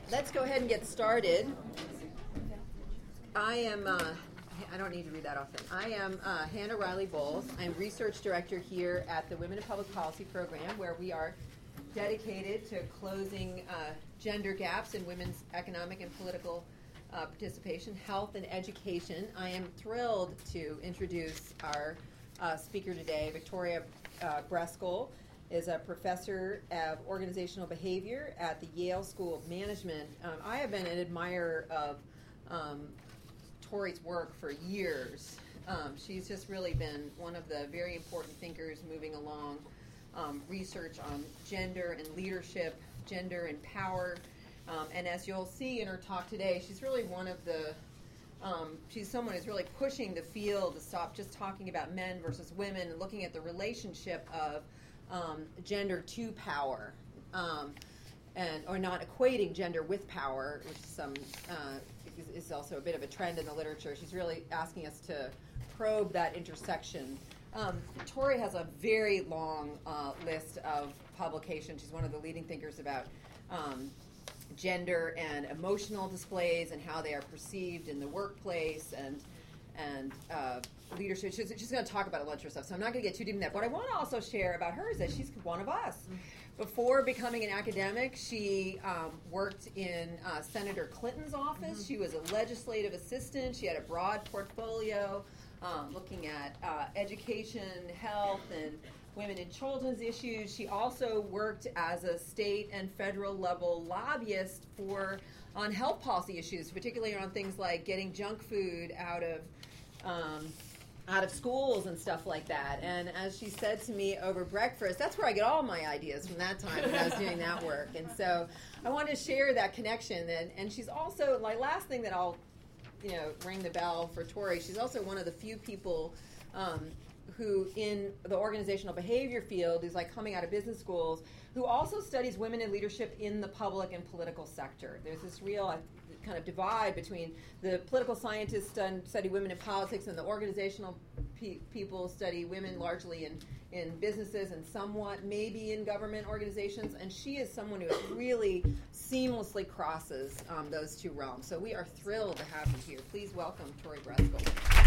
Let's go ahead and get started. I am, I don't need to read that often. I am Hannah Riley Bowles. I'm Research Director here at the Women in Public Policy Program, where we are dedicated to closing gender gaps in women's economic and political participation, health, and education. I am thrilled to introduce our speaker today. Victoria Breskel is a professor of organizational behavior at the Yale School of Management. I have been an admirer of Tori's work for years. She's just really been one of the very important thinkers moving along research on gender and leadership, gender and power. And as you'll see in her talk today, she's really one of the, she's someone who's really pushing the field to stop just talking about men versus women and looking at the relationship of gender to power, or not equating gender with power, which is also a bit of a trend in the literature. She's really asking us to probe that intersection. Tori has a very long list of publications. She's one of the leading thinkers about gender and emotional displays and how they are perceived in the workplace and leadership. She's going to talk about a bunch of stuff, so I'm not going to get too deep in that. What I want to also share about her is that she's one of us. Before becoming an academic, she worked in Senator Clinton's office. She was a legislative assistant. She had a broad portfolio looking at education, health, and women and children's issues. She also worked as a state and federal level lobbyist on health policy issues, particularly on things like getting junk food out of schools and stuff like that. And as she said to me over breakfast, that's where I get all my ideas from that time when I was doing that work. And so I wanted to share that connection. And she's also, like, last thing that I'll, ring the bell for Tori, she's also one of the few people who in the organizational behavior field is like coming out of business schools, who also studies women in leadership in the public and political sector. There's this real kind of divide between the political scientists study women in politics and the organizational people study women largely in businesses and somewhat maybe in government organizations. And she is someone who really seamlessly crosses those two realms. So we are thrilled to have you here. Please welcome Tori Breskel.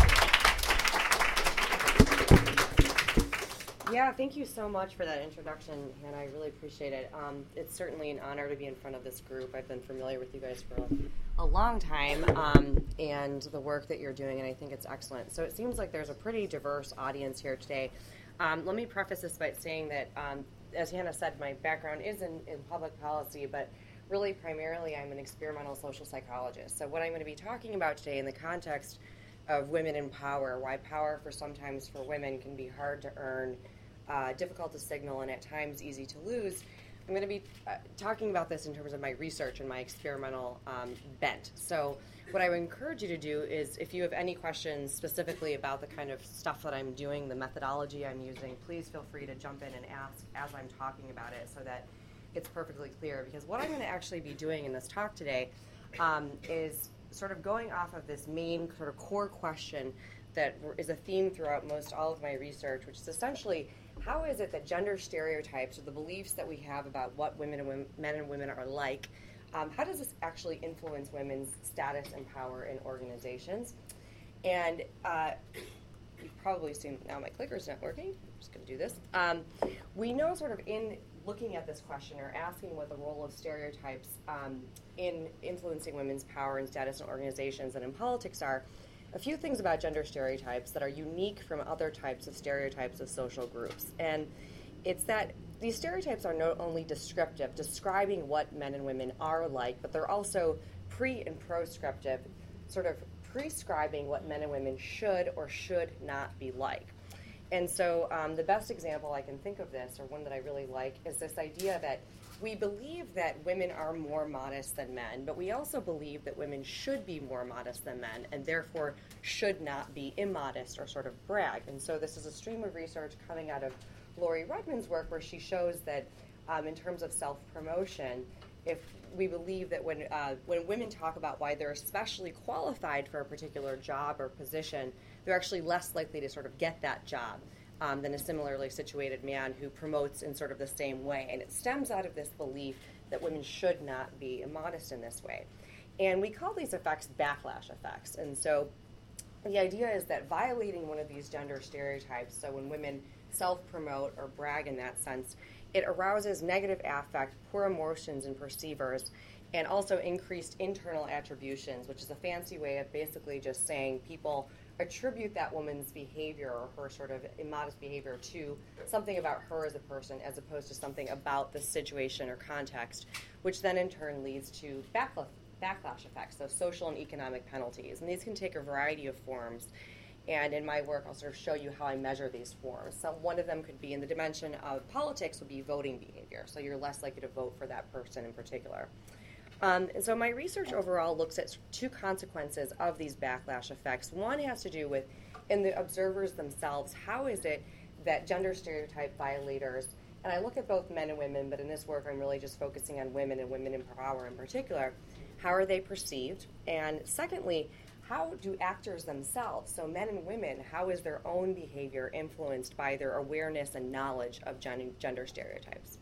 Yeah, thank you so much for that introduction, Hannah. I really appreciate it. It's certainly an honor to be in front of this group. I've been familiar with you guys for a long time and the work that you're doing, and I think it's excellent. So it seems like there's a pretty diverse audience here today. Let me preface this by saying that, as Hannah said, my background is in public policy, but really primarily I'm an experimental social psychologist. So what I'm going to be talking about today in the context of women in power, why power sometimes for women can be hard to earn, difficult to signal, and at times easy to lose. I'm going to be talking about this in terms of my research and my experimental bent. So what I would encourage you to do is, if you have any questions specifically about the kind of stuff that I'm doing, the methodology I'm using, please feel free to jump in and ask as I'm talking about it so that it's perfectly clear. Because what I'm going to actually be doing in this talk today is sort of going off of this main sort of core question that is a theme throughout most all of my research, which is essentially, how is it that gender stereotypes, or the beliefs that we have about what men and women are like, how does this actually influence women's status and power in organizations? And you've probably seen, now my clicker's not working, I'm just going to do this. We know sort of in looking at this question or asking what the role of stereotypes in influencing women's power and status in organizations and in politics are, a few things about gender stereotypes that are unique from other types of stereotypes of social groups. And it's that these stereotypes are not only descriptive, describing what men and women are like, but they're also pre- and proscriptive, sort of prescribing what men and women should or should not be like. And so the best example I can think of this, or one that I really like, is this idea that we believe that women are more modest than men, but we also believe that women should be more modest than men and therefore should not be immodest or sort of brag. And so this is a stream of research coming out of Lori Rudman's work, where she shows that in terms of self-promotion, if we believe that when women talk about why they're especially qualified for a particular job or position, they're actually less likely to sort of get that job than a similarly situated man who promotes in sort of the same way. And it stems out of this belief that women should not be immodest in this way. And we call these effects backlash effects. And so the idea is that violating one of these gender stereotypes, so when women self-promote or brag in that sense, it arouses negative affect, poor emotions in perceivers, and also increased internal attributions, which is a fancy way of basically just saying people attribute that woman's behavior or her sort of immodest behavior to something about her as a person as opposed to something about the situation or context, which then in turn leads to backlash effects, so social and economic penalties. And these can take a variety of forms. And in my work, I'll sort of show you how I measure these forms. So one of them could be in the dimension of politics would be voting behavior. So you're less likely to vote for that person in particular. And so my research overall looks at two consequences of these backlash effects. One has to do with, in the observers themselves, how is it that gender stereotype violators, and I look at both men and women, but in this work I'm really just focusing on women and women in power in particular, how are they perceived? And secondly, how do actors themselves, so men and women, how is their own behavior influenced by their awareness and knowledge of gender stereotypes?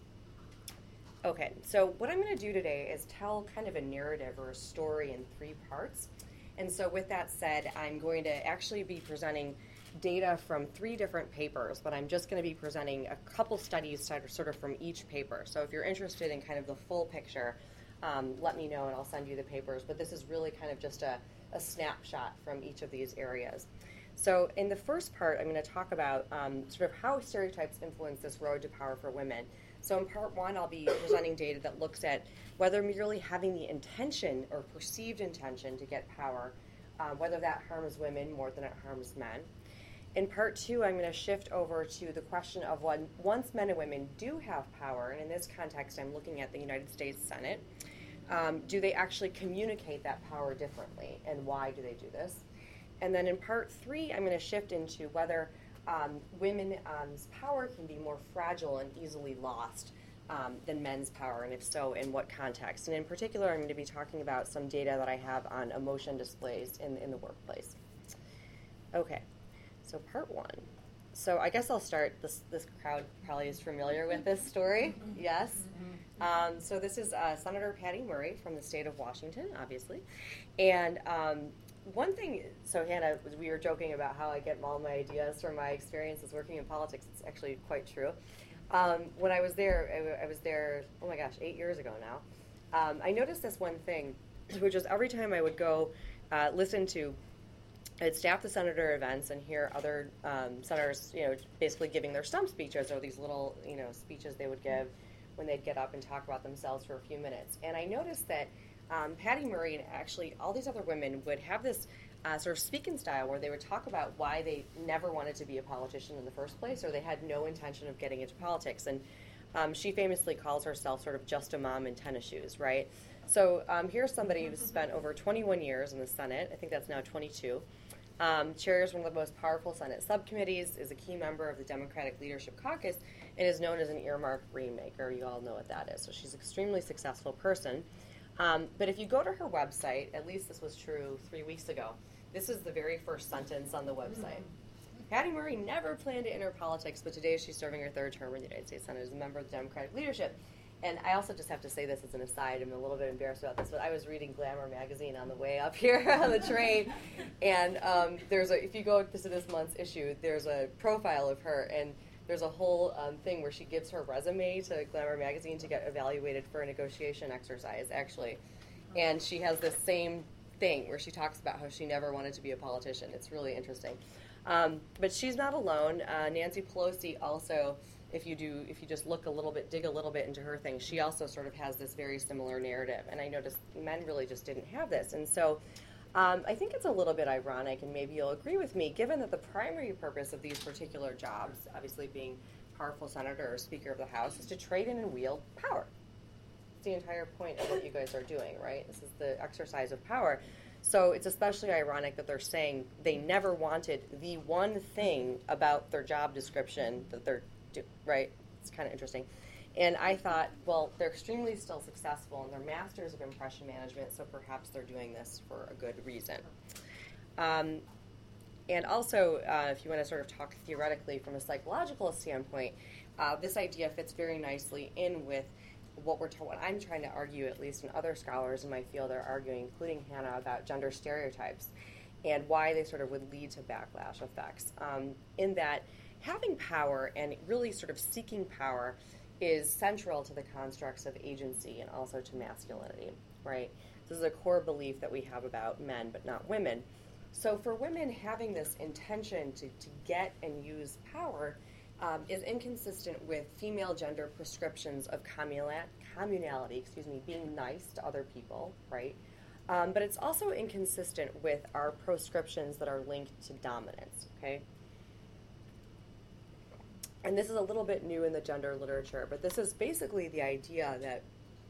Okay, so what I'm going to do today is tell kind of a narrative or a story in 3 parts. And so with that said, I'm going to actually be presenting data from 3 different papers, but I'm just going to be presenting a couple studies sort of from each paper. So if you're interested in kind of the full picture, let me know and I'll send you the papers. But this is really kind of just a snapshot from each of these areas. So in the first part, I'm going to talk about sort of how stereotypes influence this road to power for women. So in part 1, I'll be presenting data that looks at whether merely having the intention or perceived intention to get power, whether that harms women more than it harms men. In part 2, I'm going to shift over to the question of once men and women do have power, and in this context I'm looking at the United States Senate, do they actually communicate that power differently, and why do they do this? And then in part 3, I'm going to shift into whether women's power can be more fragile and easily lost than men's power, and if so, in what context? And in particular, I'm going to be talking about some data that I have on emotion displays in the workplace. Okay, so part 1. So I guess I'll start, this crowd probably is familiar with this story, yes? So this is Senator Patty Murray from the state of Washington, obviously. And one thing, so Hannah, we were joking about how I get all my ideas from my experiences working in politics. It's actually quite true. When I was there, oh my gosh, 8 years ago now. I noticed this one thing, which was every time I would go listen to, I'd staff the senator events and hear other senators, basically giving their stump speeches or these little, speeches they would give when they'd get up and talk about themselves for a few minutes. And I noticed that Patty Murray and actually all these other women would have this sort of speaking style where they would talk about why they never wanted to be a politician in the first place, or they had no intention of getting into politics. And she famously calls herself sort of just a mom in tennis shoes, right? So here's somebody who's spent over 21 years in the Senate. I think that's now 22. Chairs one of the most powerful Senate subcommittees, is a key member of the Democratic Leadership Caucus, and is known as an earmark rainmaker. You all know what that is. So she's an extremely successful person. But if you go to her website, at least this was true 3 weeks ago, this is the very first sentence on the website. Patty Murray never planned to enter politics, but today she's serving her 3rd term in the United States Senate as a member of the Democratic leadership. And I also just have to say this as an aside, I'm a little bit embarrassed about this, but I was reading Glamour magazine on the way up here on the train, and if you go to this month's issue, there's a profile of her, and there's a whole thing where she gives her resume to Glamour magazine to get evaluated for a negotiation exercise, actually. And she has this same thing where she talks about how she never wanted to be a politician. It's really interesting. But she's not alone. Nancy Pelosi also, if you just look a little bit, dig a little bit into her thing, she also sort of has this very similar narrative. And I noticed men really just didn't have this. And so I think it's a little bit ironic, and maybe you'll agree with me, given that the primary purpose of these particular jobs, obviously being powerful senator or speaker of the House, is to trade in and wield power. It's the entire point of what you guys are doing, right? This is the exercise of power. So it's especially ironic that they're saying they never wanted the one thing about their job description that they're doing, right? It's kind of interesting. And I thought, well, they're extremely still successful, and they're masters of impression management, so perhaps they're doing this for a good reason. And also, if you want to sort of talk theoretically from a psychological standpoint, this idea fits very nicely in with what I'm trying to argue, at least, and other scholars in my field are arguing, including Hannah, about gender stereotypes and why they sort of would lead to backlash effects. In that having power and really sort of seeking power is central to the constructs of agency and also to masculinity, right? This is a core belief that we have about men, but not women. So for women, having this intention to get and use power is inconsistent with female gender prescriptions of communality, being nice to other people, right? But it's also inconsistent with our proscriptions that are linked to dominance, okay? And this is a little bit new in the gender literature, but this is basically the idea that,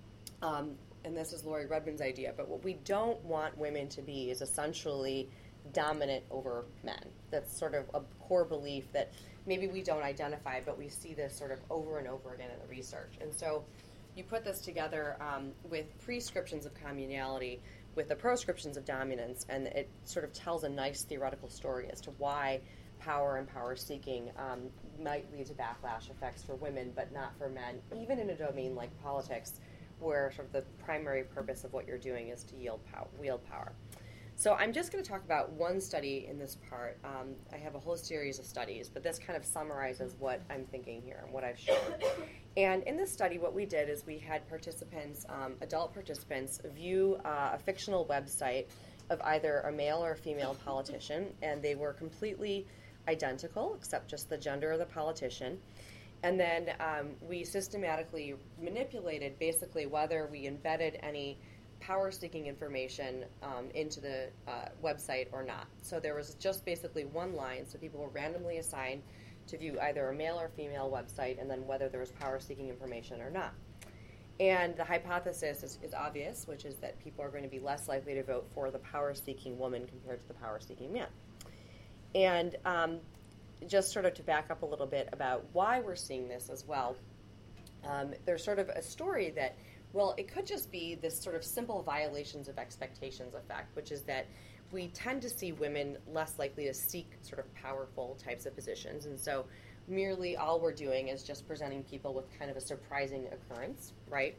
and this is Laurie Redmond's idea, but what we don't want women to be is essentially dominant over men. That's sort of a core belief that maybe we don't identify, but we see this sort of over and over again in the research. And so you put this together with prescriptions of communality, with the proscriptions of dominance, and it sort of tells a nice theoretical story as to why power and power seeking might lead to backlash effects for women, but not for men, even in a domain like politics, where sort of the primary purpose of what you're doing is to wield power. So I'm just going to talk about one study in this part. I have a whole series of studies, but this kind of summarizes what I'm thinking here and what I've shown. And in this study, what we did is we had participants, adult participants, view a fictional website of either a male or a female politician, and they were completely identical, except just the gender of the politician. And then we systematically manipulated basically whether we embedded any power-seeking information into the website or not. So there was just basically one line, so people were randomly assigned to view either a male or female website, and then whether there was power-seeking information or not. And the hypothesis is obvious, which is that people are going to be less likely to vote for the power-seeking woman compared to the power-seeking man. And just sort of to back up a little bit about why we're seeing this as well, there's sort of a story that, well, it could just be this sort of simple violations of expectations effect, which is that we tend to see women less likely to seek sort of powerful types of positions. And so merely all we're doing is just presenting people with kind of a surprising occurrence, right?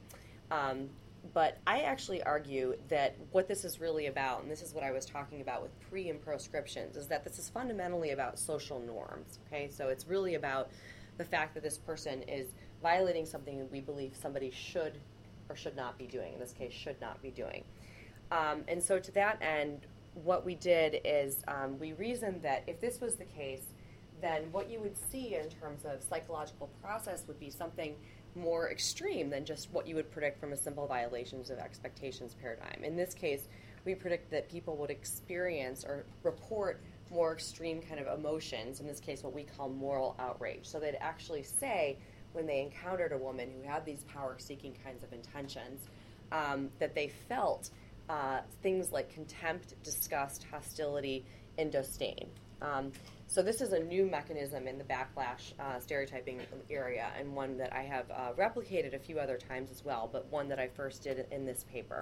But I actually argue that what this is really about, and this is what I was talking about with pre and proscriptions, is that this is fundamentally about social norms, okay? So it's really about the fact that this person is violating something that we believe somebody should or should not be doing, in this case, should not be doing. And so to that end, what we did is we reasoned that if this was the case, then what you would see in terms of psychological process would be something more extreme than just what you would predict from a simple violations of expectations paradigm. In this case, we predict that people would experience or report more extreme kind of emotions, in this case what we call moral outrage. So they'd actually say, when they encountered a woman who had these power-seeking kinds of intentions, that they felt things like contempt, disgust, hostility, and disdain. So this is a new mechanism in the backlash stereotyping area, and one that I have replicated a few other times as well, but one that I first did in this paper.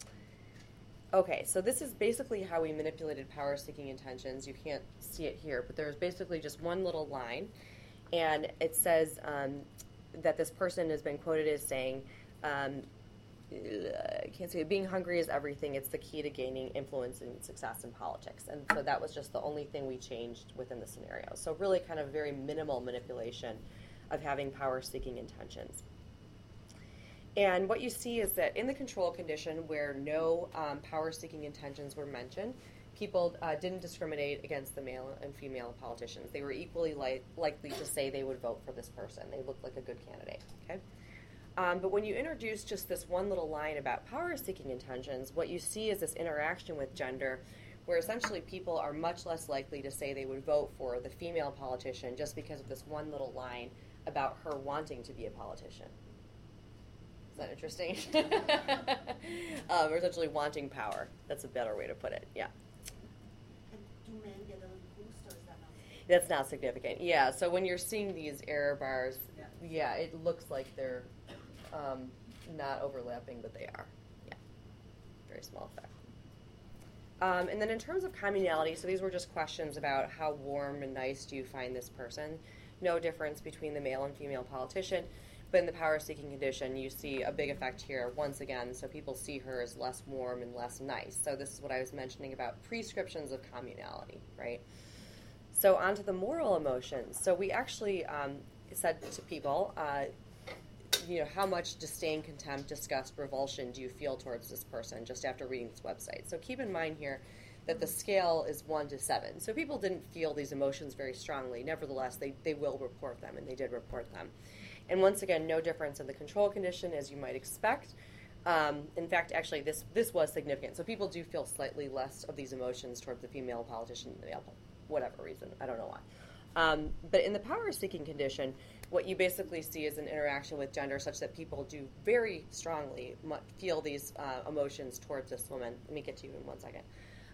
Okay, so this is basically how we manipulated power-seeking intentions. You can't see it here, but there's basically just one little line, and it says that this person has been quoted as saying, I can't say it, being hungry is everything. It's the key to gaining influence and success in politics. And so that was just the only thing we changed within the scenario. So really kind of very minimal manipulation of having power-seeking intentions. And what you see is that in the control condition where no power-seeking intentions were mentioned, people didn't discriminate against the male and female politicians. They were equally likely to say they would vote for this person. They looked like a good candidate, okay? But when you introduce just this one little line about power-seeking intentions, what you see is this interaction with gender where essentially people are much less likely to say they would vote for the female politician just because of this one little line about her wanting to be a politician. Is that interesting? Or essentially wanting power. That's a better way to put it, yeah. And do men get a boost, or is that not? That's not significant. Yeah, so when you're seeing these error bars, yeah, it looks like they're not overlapping, but they are. Yeah, very small effect. And then in terms of communality, so these were just questions about how warm and nice do you find this person. No difference between the male and female politician. But in the power-seeking condition, you see a big effect here once again. So people see her as less warm and less nice. So this is what I was mentioning about prescriptions of communality, right? So onto the moral emotions. So we actually said to people, how much disdain, contempt, disgust, revulsion do you feel towards this person just after reading this website? So keep in mind here that the scale is 1 to 7. So people didn't feel these emotions very strongly. Nevertheless, they will report them, and they did report them. And once again, no difference in the control condition as you might expect. In fact, actually, this was significant. So people do feel slightly less of these emotions towards the female politician than the male, whatever reason. I don't know why. But in the power-seeking condition, what you basically see is an interaction with gender such that people do very strongly feel these emotions towards this woman. Let me get to you in 1 second.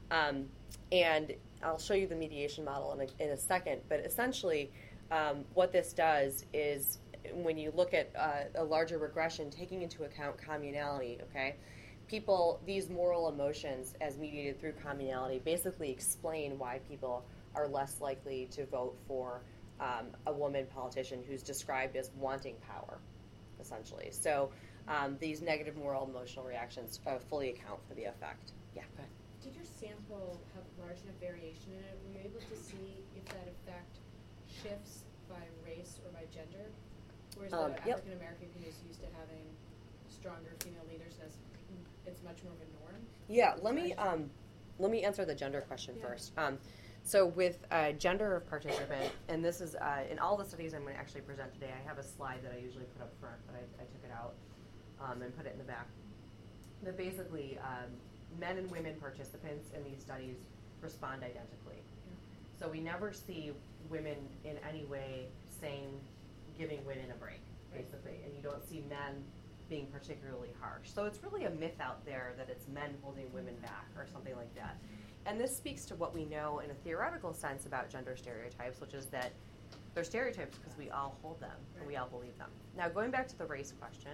And I'll show you the mediation model in a second. But essentially, what this does is when you look at a larger regression, taking into account communality, okay, these moral emotions as mediated through communality basically explain why people are less likely to vote for a woman politician who's described as wanting power, essentially. So these negative moral emotional reactions fully account for the effect. Yeah, go ahead. Did your sample have large enough variation in it? Were you able to see if that effect shifts by race or by gender? Whereas the Yep. African American community is used to having stronger female leaders, and it's much more of a norm. Yeah, let me answer the gender question first. So with gender of participant, and this is in all the studies I'm going to actually present today, I have a slide that I usually put up front, but I took it out and put it in the back. But basically, men and women participants in these studies respond identically. So we never see women in any way giving women a break, basically, and you don't see men being particularly harsh. So it's really a myth out there that it's men holding women back or something like that. And this speaks to what we know in a theoretical sense about gender stereotypes, which is that they're stereotypes because we all hold them and we all believe them. Now, going back to the race question,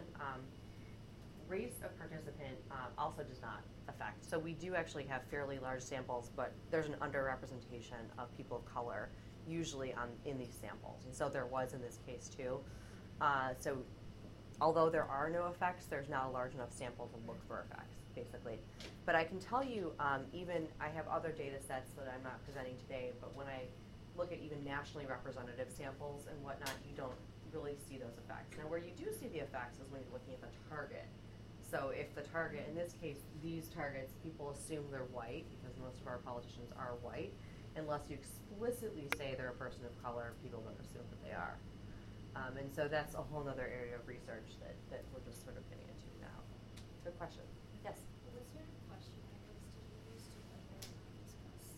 race of participant also does not affect. So we do actually have fairly large samples, but there's an underrepresentation of people of color usually in these samples. And so there was in this case too. So although there are no effects, there's not a large enough sample to look for effects, basically. But I can tell you, even I have other data sets that I'm not presenting today, but when I look at even nationally representative samples and whatnot, you don't really see those effects. Now, where you do see the effects is when you're looking at the target. So if the target, in this case, these targets, people assume they're white, because most of our politicians are white. Unless you explicitly say they're a person of color, people don't assume that they are. And so that's a whole other area of research that we're just sort of getting into now. Good question. Yes? Was your question, I guess, did you used to discuss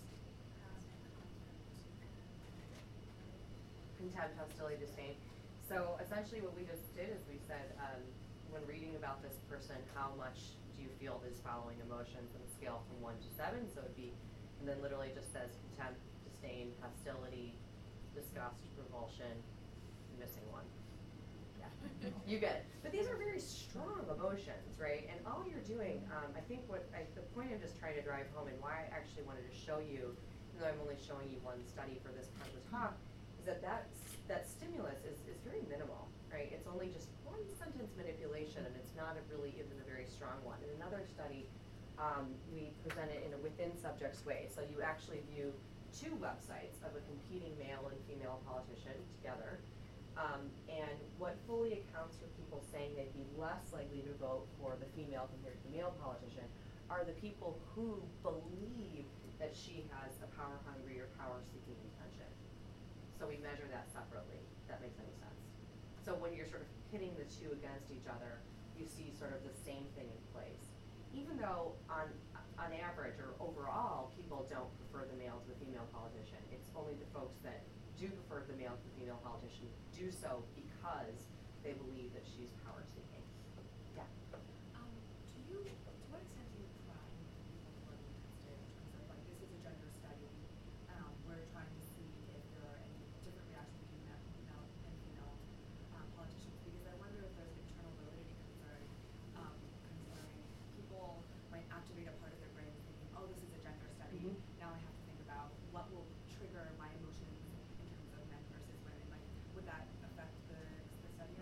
Contempt, hostility, disdain. So essentially what we just did is we said, when reading about this person, how much do you feel these following emotions on a scale from 1 to 7? So it'd be, and then literally just says contempt, disdain, hostility, disgust, revulsion, missing one. Yeah, you get it. But these are very strong emotions, right? And all you're doing, I think the point I'm just trying to drive home and why I actually wanted to show you, even though I'm only showing you one study for this part of the talk, is that stimulus is very minimal, right? It's only just one sentence manipulation, and it's not really even a very strong one. In another study, we present it in a within subjects way. So you actually view 2 websites of a competing male and female politician together. And what fully accounts for people saying they'd be less likely to vote for the female compared to the male politician are the people who believe that she has a power-hungry or power-seeking intention. So we measure that separately. If that makes any sense. So when you're sort of pitting the 2 against each other, you see sort of the same thing in place. Even though on average or overall, people don't prefer the male to the female politician. It's only the folks that do prefer the male to the female politician do so because they believe that she's power seeking. Yeah. to what extent do you try and people who are against it in terms of like this is a gender study, we're trying to see if there are any different reactions between male and female politicians, because I wonder if there's an internal validity concern concerning people might activate a part of their brain thinking, oh, this is a gender study. Mm-hmm. Now I have to think about what will trigger my emotions in terms of men versus women. Like, would that affect the study at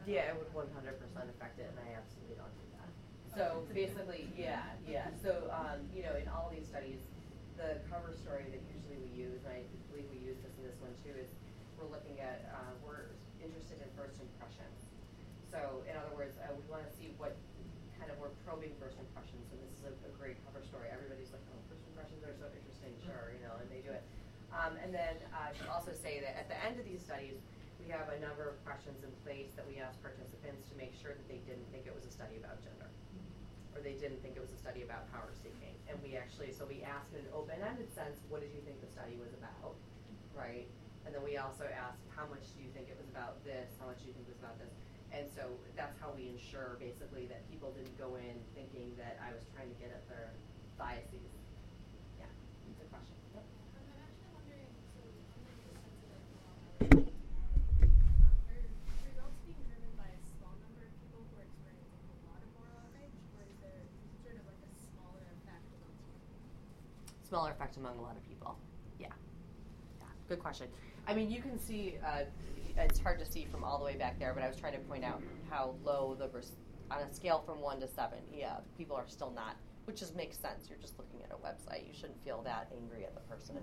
Yeah, it would 100% affect it, and I absolutely don't do that. So basically, yeah. So, in all these studies, the cover story that usually we use, and I believe we use this in this one too, is we're looking at, we're interested in first impressions. So, in other words, we want to see what kind of, we're probing first impressions, and this is a great cover story. Everybody's like, oh, first impressions are so interesting, sure, and they do it. And then I should also say that at the end of these studies, we have a number of questions in place that we ask participants to make sure that they didn't think it was a study about gender, or they didn't think it was a study about power seeking. And we ask in an open-ended sense, what did you think the study was about, right? And then we also ask, how much do you think it was about this? How much do you think it was about this? And so that's how we ensure, basically, that people didn't go in thinking that I was trying to get at their biases. Yeah, good question. Yep. I'm actually wondering, so I'm really sensitive are results being driven by a small number of people who are experiencing a lot of moral outrage, or is there sort of like a smaller effect amongst people? Smaller effect among a lot of people. Yeah. Good question. I mean, you can see, it's hard to see from all the way back there, but I was trying to point out how low on a scale from 1 to 7, people are still not, which just makes sense. You're just looking at a website. You shouldn't feel that angry at the person,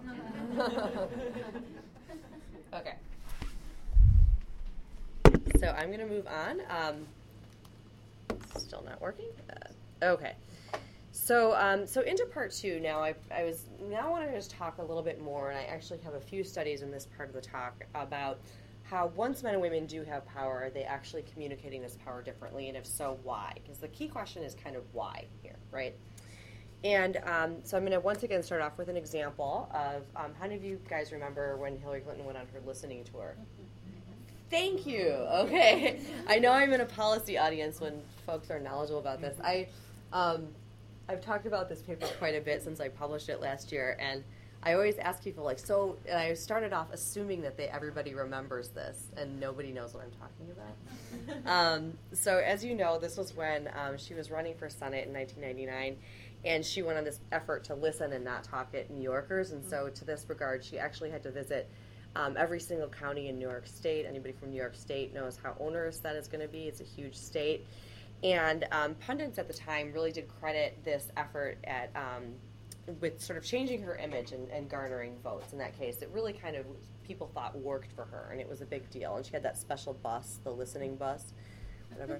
Okay. So I'm going to move on. Still not working? Okay. So into part 2 now. I want to just talk a little bit more, and I actually have a few studies in this part of the talk about how once men and women do have power, are they actually communicating this power differently, and if so, why? Because the key question is kind of why here, right? And so I'm going to once again start off with an example of how many of you guys remember when Hillary Clinton went on her listening tour? Thank you. Okay. I know I'm in a policy audience when folks are knowledgeable about this. I've talked about this paper quite a bit since I published it last year, and I always ask people, and I started off assuming that everybody remembers this, and nobody knows what I'm talking about. So as you know, this was when she was running for Senate in 1999, and she went on this effort to listen and not talk at New Yorkers, and so to this regard, she actually had to visit every single county in New York State. Anybody from New York State knows how onerous that is going to be. It's a huge state. And pundits at the time really did credit this effort with sort of changing her image and garnering votes in that case. It really kind of, people thought, worked for her, and it was a big deal. And she had that special bus, the listening bus, whatever.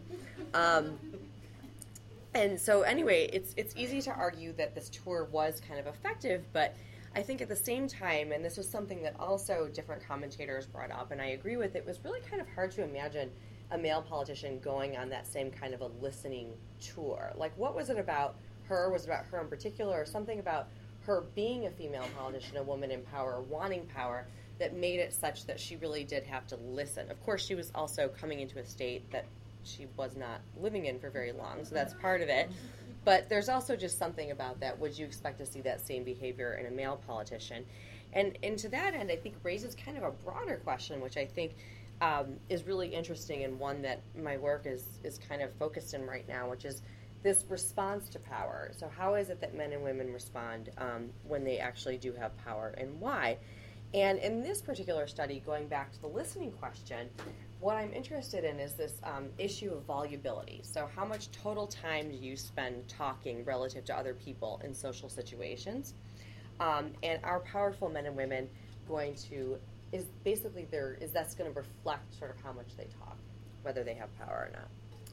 And so anyway, it's easy to argue that this tour was kind of effective, but I think at the same time, and this was something that also different commentators brought up, and I agree with, it was really kind of hard to imagine a male politician going on that same kind of a listening tour. Like, what was it about her? Was it about her in particular, or something about her being a female politician, a woman in power, wanting power, that made it such that she really did have to listen? Of course, she was also coming into a state that she was not living in for very long, so that's part of it. But there's also just something about that. Would you expect to see that same behavior in a male politician? And to that end, I think raises kind of a broader question, which I think is really interesting, and one that my work is kind of focused in right now, which is this response to power. So how is it that men and women respond when they actually do have power, and why? And in this particular study, going back to the listening question, what I'm interested in is this issue of volubility. So how much total time do you spend talking relative to other people in social situations? And are powerful men and women going to, is that's going to reflect sort of how much they talk, whether they have power or not.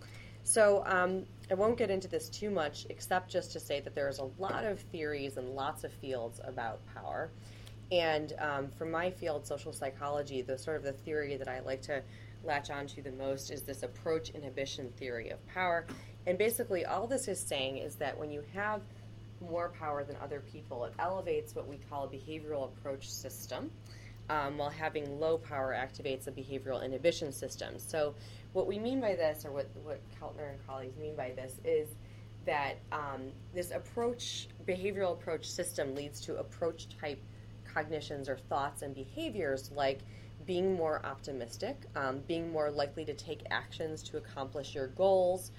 So I won't get into this too much, except just to say that there's a lot of theories and lots of fields about power. And from my field, social psychology, the sort of the theory that I like to latch onto the most is this approach inhibition theory of power. And basically all this is saying is that when you have more power than other people, it elevates what we call a behavioral approach system, while having low power activates a behavioral inhibition system. So what we mean by this, or what Keltner and colleagues mean by this, is that this behavioral approach system leads to approach type cognitions or thoughts and behaviors like being more optimistic, being more likely to take actions to accomplish your goals,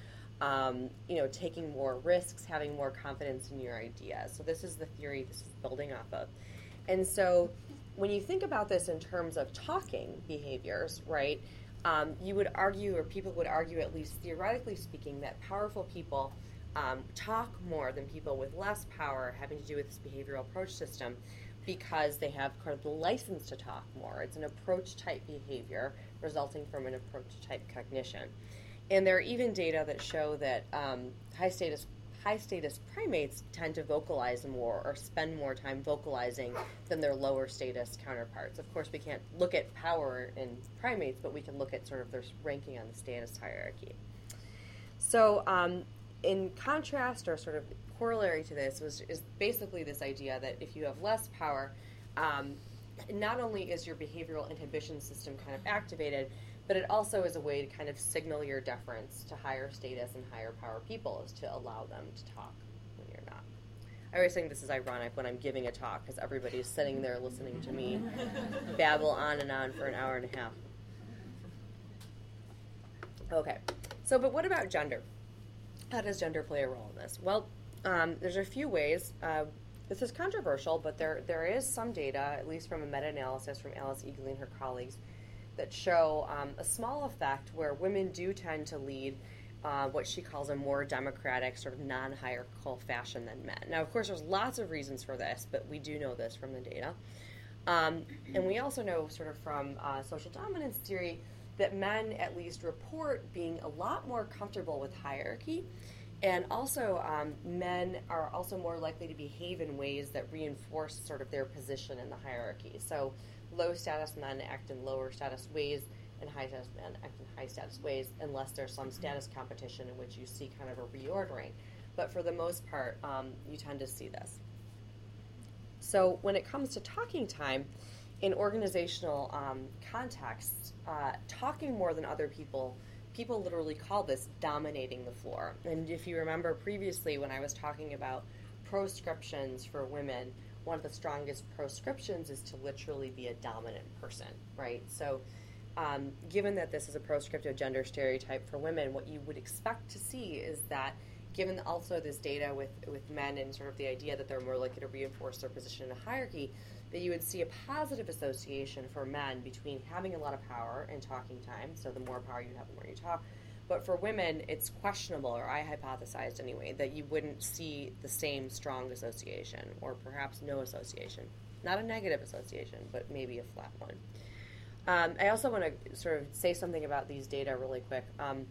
taking more risks, having more confidence in your ideas. So this is the theory this is building off of. And so when you think about this in terms of talking behaviors, right, you would argue, or people would argue, at least theoretically speaking, that powerful people talk more than people with less power, having to do with this behavioral approach system, because they have kind of the license to talk more. It's an approach type behavior resulting from an approach type cognition. And there are even data that show that high status primates tend to vocalize more or spend more time vocalizing than their lower status counterparts. Of course, we can't look at power in primates, but we can look at sort of their ranking on the status hierarchy. So in contrast, or sort of corollary to this, is basically this idea that if you have less power, not only is your behavioral inhibition system kind of activated, but it also is a way to kind of signal your deference to higher status and higher power people, is to allow them to talk when you're not. I always think this is ironic when I'm giving a talk, because everybody's sitting there listening to me babble on and on for an hour and a half. Okay, so but what about gender? How does gender play a role in this? Well, there's a few ways. This is controversial, but there is some data, at least from a meta-analysis from Alice Eagley and her colleagues, that show a small effect where women do tend to lead what she calls a more democratic, sort of non-hierarchical fashion than men. Now, of course, there's lots of reasons for this, but we do know this from the data. And we also know sort of from social dominance theory that men at least report being a lot more comfortable with hierarchy. And also, men are also more likely to behave in ways that reinforce sort of their position in the hierarchy. So low status men act in lower status ways, and high status men act in high status ways, unless there's some status competition in which you see kind of a reordering. But for the most part, you tend to see this. So when it comes to talking time, in organizational contexts, talking more than other people literally call this dominating the floor. And if you remember previously when I was talking about proscriptions for women, one of the strongest proscriptions is to literally be a dominant person, right? So given that this is a proscriptive gender stereotype for women, what you would expect to see is that, given also this data with men and sort of the idea that they're more likely to reinforce their position in a hierarchy, that you would see a positive association for men between having a lot of power and talking time, so the more power you have, the more you talk. But for women, it's questionable, or I hypothesized anyway, that you wouldn't see the same strong association, or perhaps no association. Not a negative association, but maybe a flat one. I also want to sort of say something about these data really quick.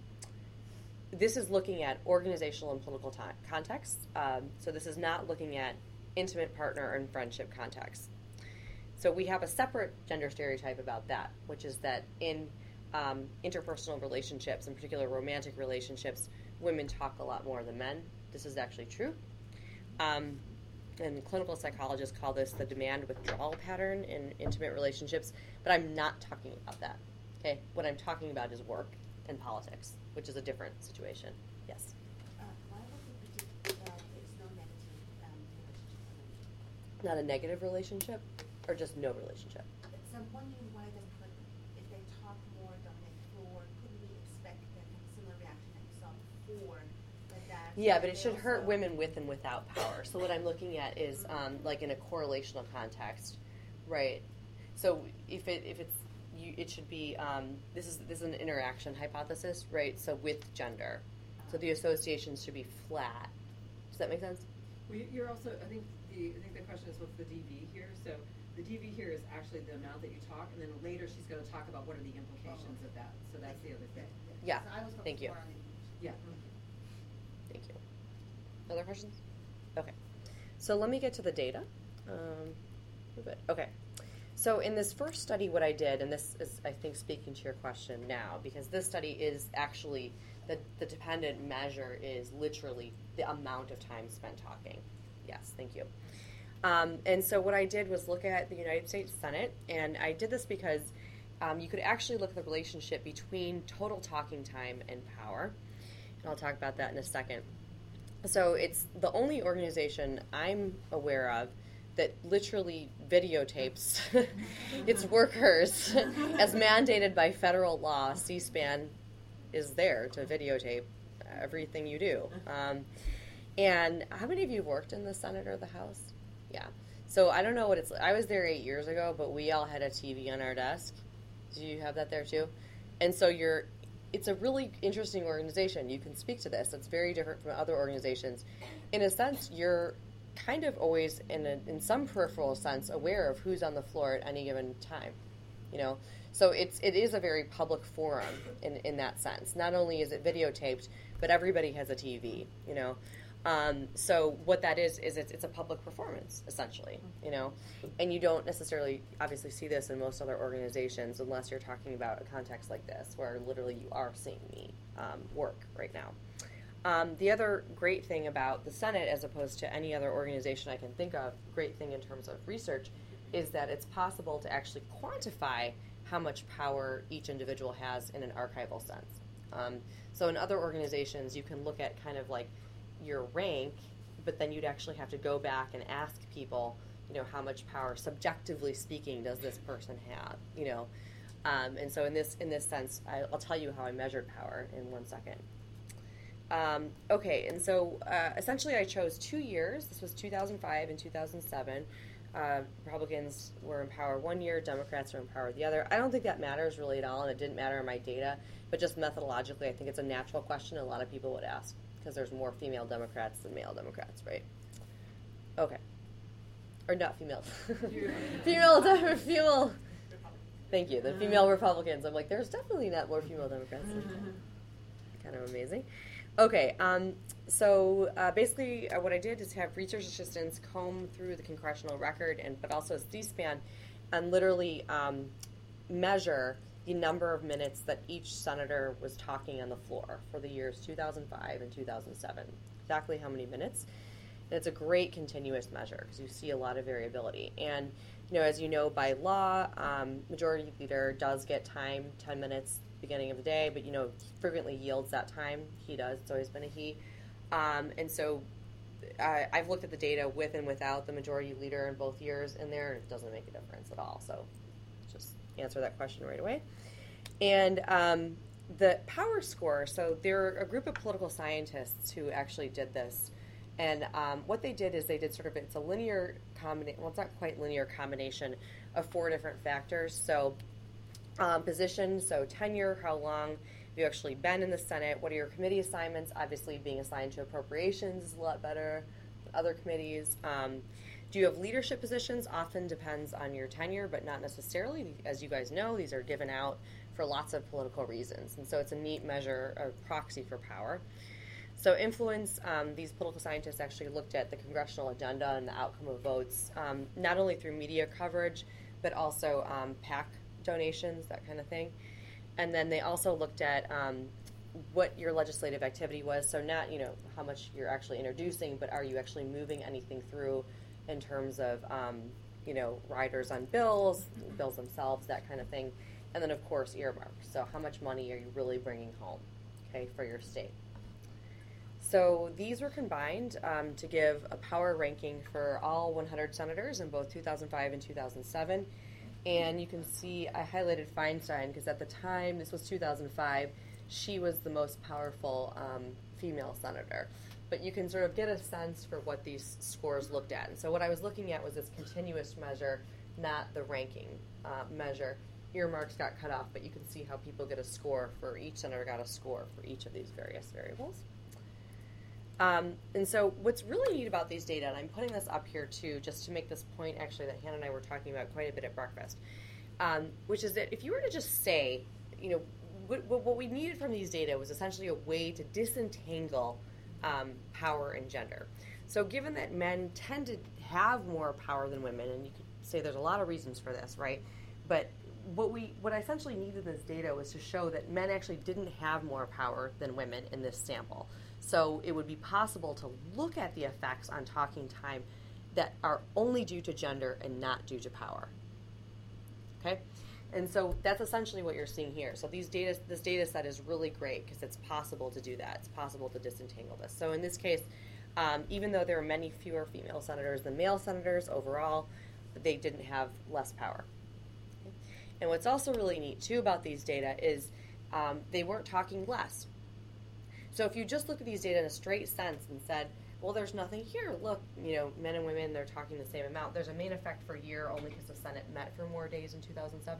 This is looking at organizational and political contexts. So this is not looking at intimate partner and friendship contexts. So we have a separate gender stereotype about that, which is that in interpersonal relationships, in particular romantic relationships, women talk a lot more than men. This is actually true. And clinical psychologists call this the demand withdrawal pattern in intimate relationships, but I'm not talking about that. Okay, what I'm talking about is work and politics, which is a different situation. Yes? Why would you predict that there's no negative relationship? Not a negative relationship, or just no relationship? So I'm wondering why they could, if they talk more dominant floor, couldn't we expect that similar reaction that we saw before? Yeah, but it should hurt women with and without power. So what I'm looking at is like in a correlational context, right? So if it should be this is an interaction hypothesis, right? So with gender, so the associations should be flat. Does that make sense? Well, you're also I think the question is what's the DV here? So the DV here is actually the amount that you talk, and then later she's going to talk about what are the implications of that. So that's the other thing. Yeah. So I was Thank you. more on the- Yeah. Thank you. Other questions? Okay. So let me get to the data. We're good. Okay. So in this first study, what I did, and this is, I think, speaking to your question now, because this study is actually, the dependent measure is literally the amount of time spent talking. Yes, thank you. And so what I did was look at the United States Senate, and I did this because you could actually look at the relationship between total talking time and power. And I'll talk about that in a second. So it's the only organization I'm aware of that literally videotapes its workers as mandated by federal law. C-SPAN is there to videotape everything you do. And how many of you worked in the Senate or the House? Yeah. So I don't know what it's like. I was there 8 years ago, but we all had a TV on our desk. Do you have that there too? And so it's a really interesting organization. You can speak to this. It's very different from other organizations. In a sense, you're kind of always, in some peripheral sense, aware of who's on the floor at any given time, you know. So it is a very public forum in that sense. Not only is it videotaped, but everybody has a TV, you know. So what that is it's a public performance, essentially, you know. And you don't necessarily, obviously, see this in most other organizations unless you're talking about a context like this, where literally you are seeing me work right now. The other great thing about the Senate, as opposed to any other organization I can think of, great thing in terms of research, is that it's possible to actually quantify how much power each individual has in an archival sense. So in other organizations, you can look at kind of like your rank, but then you'd actually have to go back and ask people, you know, how much power, subjectively speaking, does this person have, you know? And so in this sense, I'll tell you how I measured power in 1 second. Okay, and so essentially I chose 2 years. This was 2005 and 2007. Republicans were in power 1 year, Democrats were in power the other. I don't think that matters really at all, and it didn't matter in my data, but just methodologically, I think it's a natural question a lot of people would ask, because there's more female Democrats than male Democrats, right? Okay. Or not female. female. Thank you. The female Republicans. I'm like, there's definitely not more female Democrats. Kind of amazing. Okay, so basically what I did is have research assistants comb through the congressional record, but also C-SPAN, and literally measure the number of minutes that each senator was talking on the floor for the years 2005 and 2007. Exactly how many minutes. And it's a great continuous measure because you see a lot of variability. And, you know, as you know, by law, majority leader does get time, 10 minutes, beginning of the day, but, you know, frequently yields that time. He does. It's always been a he. And so I've looked at the data with and without the majority leader in both years, and it doesn't make a difference at all. So just answer that question right away. And the power score, so there are a group of political scientists who actually did this. And what they did is they did it's a linear combination, well, it's not quite linear combination of 4 different factors. So position, so tenure, how long have you actually been in the Senate, what are your committee assignments? Obviously, being assigned to appropriations is a lot better than other committees. Do you have leadership positions? Often depends on your tenure, but not necessarily. As you guys know, these are given out for lots of political reasons, and so it's a neat measure, a proxy for power. So influence, these political scientists actually looked at the congressional agenda and the outcome of votes, not only through media coverage, but also PAC donations, that kind of thing. And then they also looked at what your legislative activity was. So not, you know, how much you're actually introducing, but are you actually moving anything through in terms of, you know, riders on bills themselves, that kind of thing. And then, of course, earmarks. So how much money are you really bringing home, okay, for your state? So these were combined to give a power ranking for all 100 senators in both 2005 and 2007. And you can see I highlighted Feinstein because at the time, this was 2005, she was the most powerful female senator. But you can sort of get a sense for what these scores looked at. And so what I was looking at was this continuous measure, not the ranking measure. Earmarks got cut off, but you can see how people get a score for each senator got a score for each of these various variables. And so what's really neat about these data, and I'm putting this up here too, just to make this point actually that Hannah and I were talking about quite a bit at breakfast, which is that if you were to just say, you know, what we needed from these data was essentially a way to disentangle power and gender. So given that men tend to have more power than women, and you could say there's a lot of reasons for this, right? But what I essentially needed in this data was to show that men actually didn't have more power than women in this sample. So it would be possible to look at the effects on talking time that are only due to gender and not due to power. Okay? And so that's essentially what you're seeing here. So this data set is really great because it's possible to do that. It's possible to disentangle this. So in this case, even though there are many fewer female senators than male senators overall, they didn't have less power. Okay? And what's also really neat too about these data is they weren't talking less. So if you just look at these data in a straight sense and said, well, there's nothing here. Look, you know, men and women, they're talking the same amount. There's a main effect for year only because the Senate met for more days in 2007.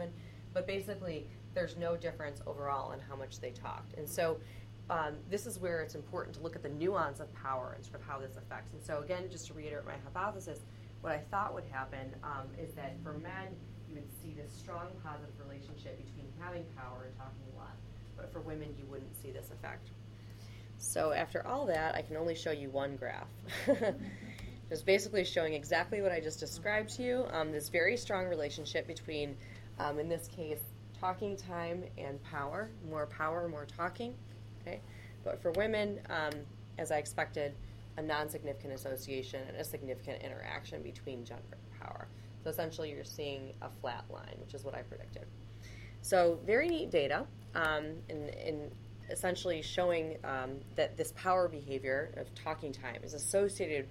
but basically there's no difference overall in how much they talked. And so this is where it's important to look at the nuance of power and sort of how this affects. And so again, just to reiterate my hypothesis, what I thought would happen is that for men, you would see this strong positive relationship between having power and talking a lot. But for women, you wouldn't see this effect. So after all that, I can only show you one graph. Just basically showing exactly what I just described to you, this very strong relationship between, in this case, talking time and power, more talking. Okay, but for women, as I expected, a non-significant association and a significant interaction between gender and power. So essentially you're seeing a flat line, which is what I predicted. So very neat data, in essentially showing that this power behavior of talking time is associated,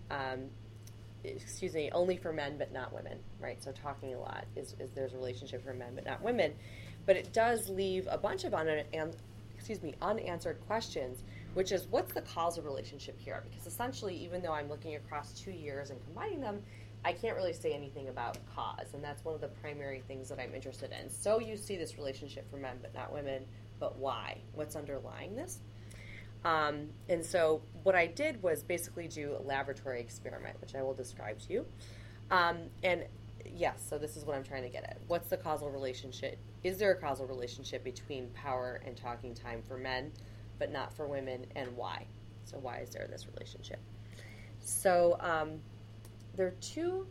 only for men but not women, right? So talking a lot is there's a relationship for men but not women. But it does leave a bunch of unanswered questions, which is what's the causal relationship here? Because essentially, even though I'm looking across 2 years and combining them, I can't really say anything about cause, and that's one of the primary things that I'm interested in. So you see this relationship for men but not women, but why? What's underlying this? And so what I did was basically do a laboratory experiment, which I will describe to you. And yes, so this is what I'm trying to get at. What's the causal relationship? Is there a causal relationship between power and talking time for men, but not for women, and why? So why is there this relationship? So there are two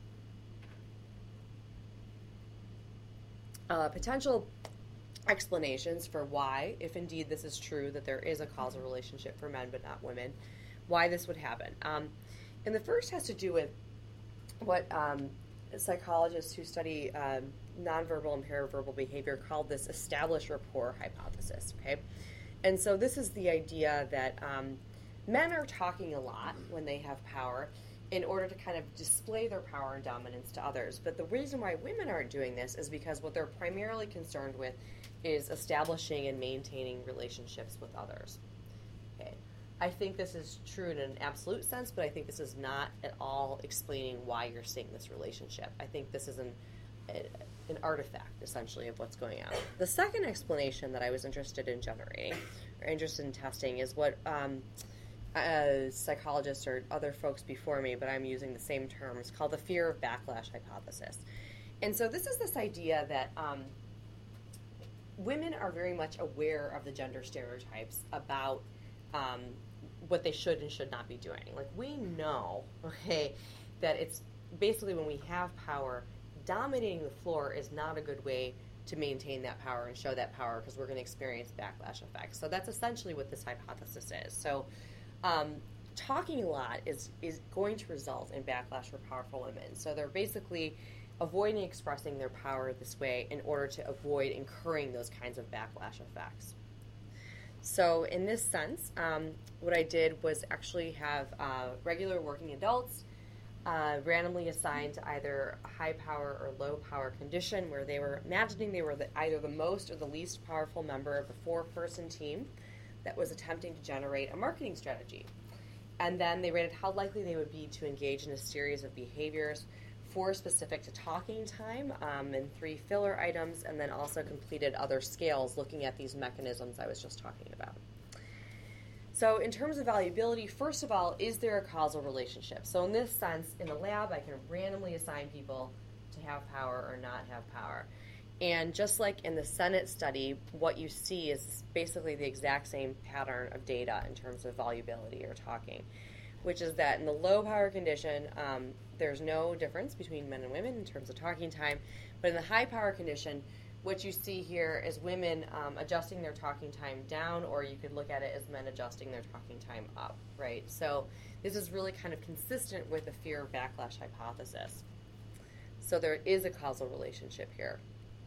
potential explanations for why, if indeed this is true, that there is a causal relationship for men but not women, why this would happen. And the first has to do with what psychologists who study nonverbal and paraverbal behavior called this established rapport hypothesis, okay? And so this is the idea that men are talking a lot when they have power in order to kind of display their power and dominance to others. But the reason why women aren't doing this is because what they're primarily concerned with is establishing and maintaining relationships with others. Okay. I think this is true in an absolute sense, but I think this is not at all explaining why you're seeing this relationship. I think this is an artifact, essentially, of what's going on. The second explanation that I was interested in generating, or interested in testing, is what psychologists or other folks before me, but I'm using the same terms, called the fear of backlash hypothesis. And so this is this idea that women are very much aware of the gender stereotypes about what they should and should not be doing. Like, we know, okay, that it's basically when we have power, dominating the floor is not a good way to maintain that power and show that power, because we're going to experience backlash effects. So that's essentially what this hypothesis is. So talking a lot is going to result in backlash for powerful women. So they're basically avoiding expressing their power this way in order to avoid incurring those kinds of backlash effects. So in this sense, what I did was actually have regular working adults randomly assigned to either a high power or low power condition, where they were imagining they were either the most or the least powerful member of a 4-person team that was attempting to generate a marketing strategy. And then they rated how likely they would be to engage in a series of behaviors, 4 specific to talking time, and 3 filler items, and then also completed other scales looking at these mechanisms I was just talking about. So in terms of valuability, first of all, is there a causal relationship? So in this sense, in the lab, I can randomly assign people to have power or not have power. And just like in the Senate study, what you see is basically the exact same pattern of data in terms of volubility or talking, which is that in the low power condition, there's no difference between men and women in terms of talking time. But in the high power condition, what you see here is women adjusting their talking time down, or you could look at it as men adjusting their talking time up, right? So this is really kind of consistent with the fear of backlash hypothesis. So there is a causal relationship here.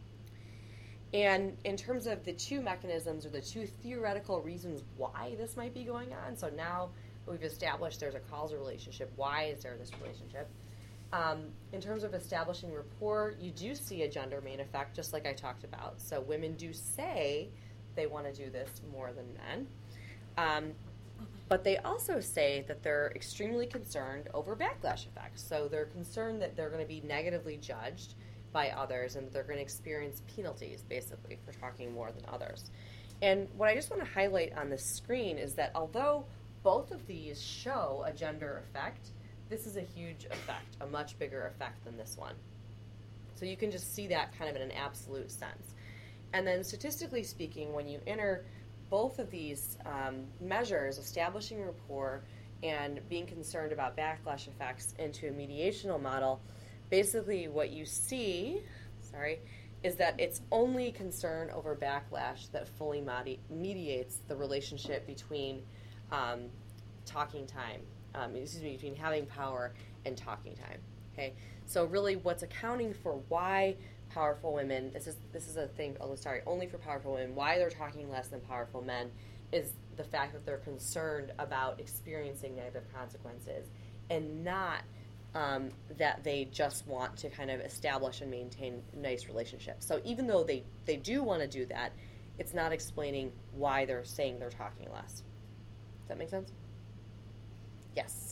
And in terms of the 2 mechanisms or the 2 theoretical reasons why this might be going on, so now we've established there's a causal relationship. Why is there this relationship? In terms of establishing rapport, you do see a gender main effect, just like I talked about. So women do say they want to do this more than men. But they also say that they're extremely concerned over backlash effects. So they're concerned that they're going to be negatively judged by others, and that they're going to experience penalties, basically, for talking more than others. And what I just want to highlight on this screen is that although both of these show a gender effect, this is a huge effect, a much bigger effect than this one. So you can just see that kind of in an absolute sense. And then statistically speaking, when you enter both of these measures, establishing rapport and being concerned about backlash effects, into a mediational model, basically what you see, is that it's only concern over backlash that fully mediates the relationship between talking time, between having power and talking time. Okay, so really, what's accounting for why powerful women, this is a thing, only for powerful women, why they're talking less than powerful men, is the fact that they're concerned about experiencing negative consequences, and not that they just want to kind of establish and maintain nice relationships. So even though they do want to do that, it's not explaining why they're saying they're talking less. Does that make sense? Yes.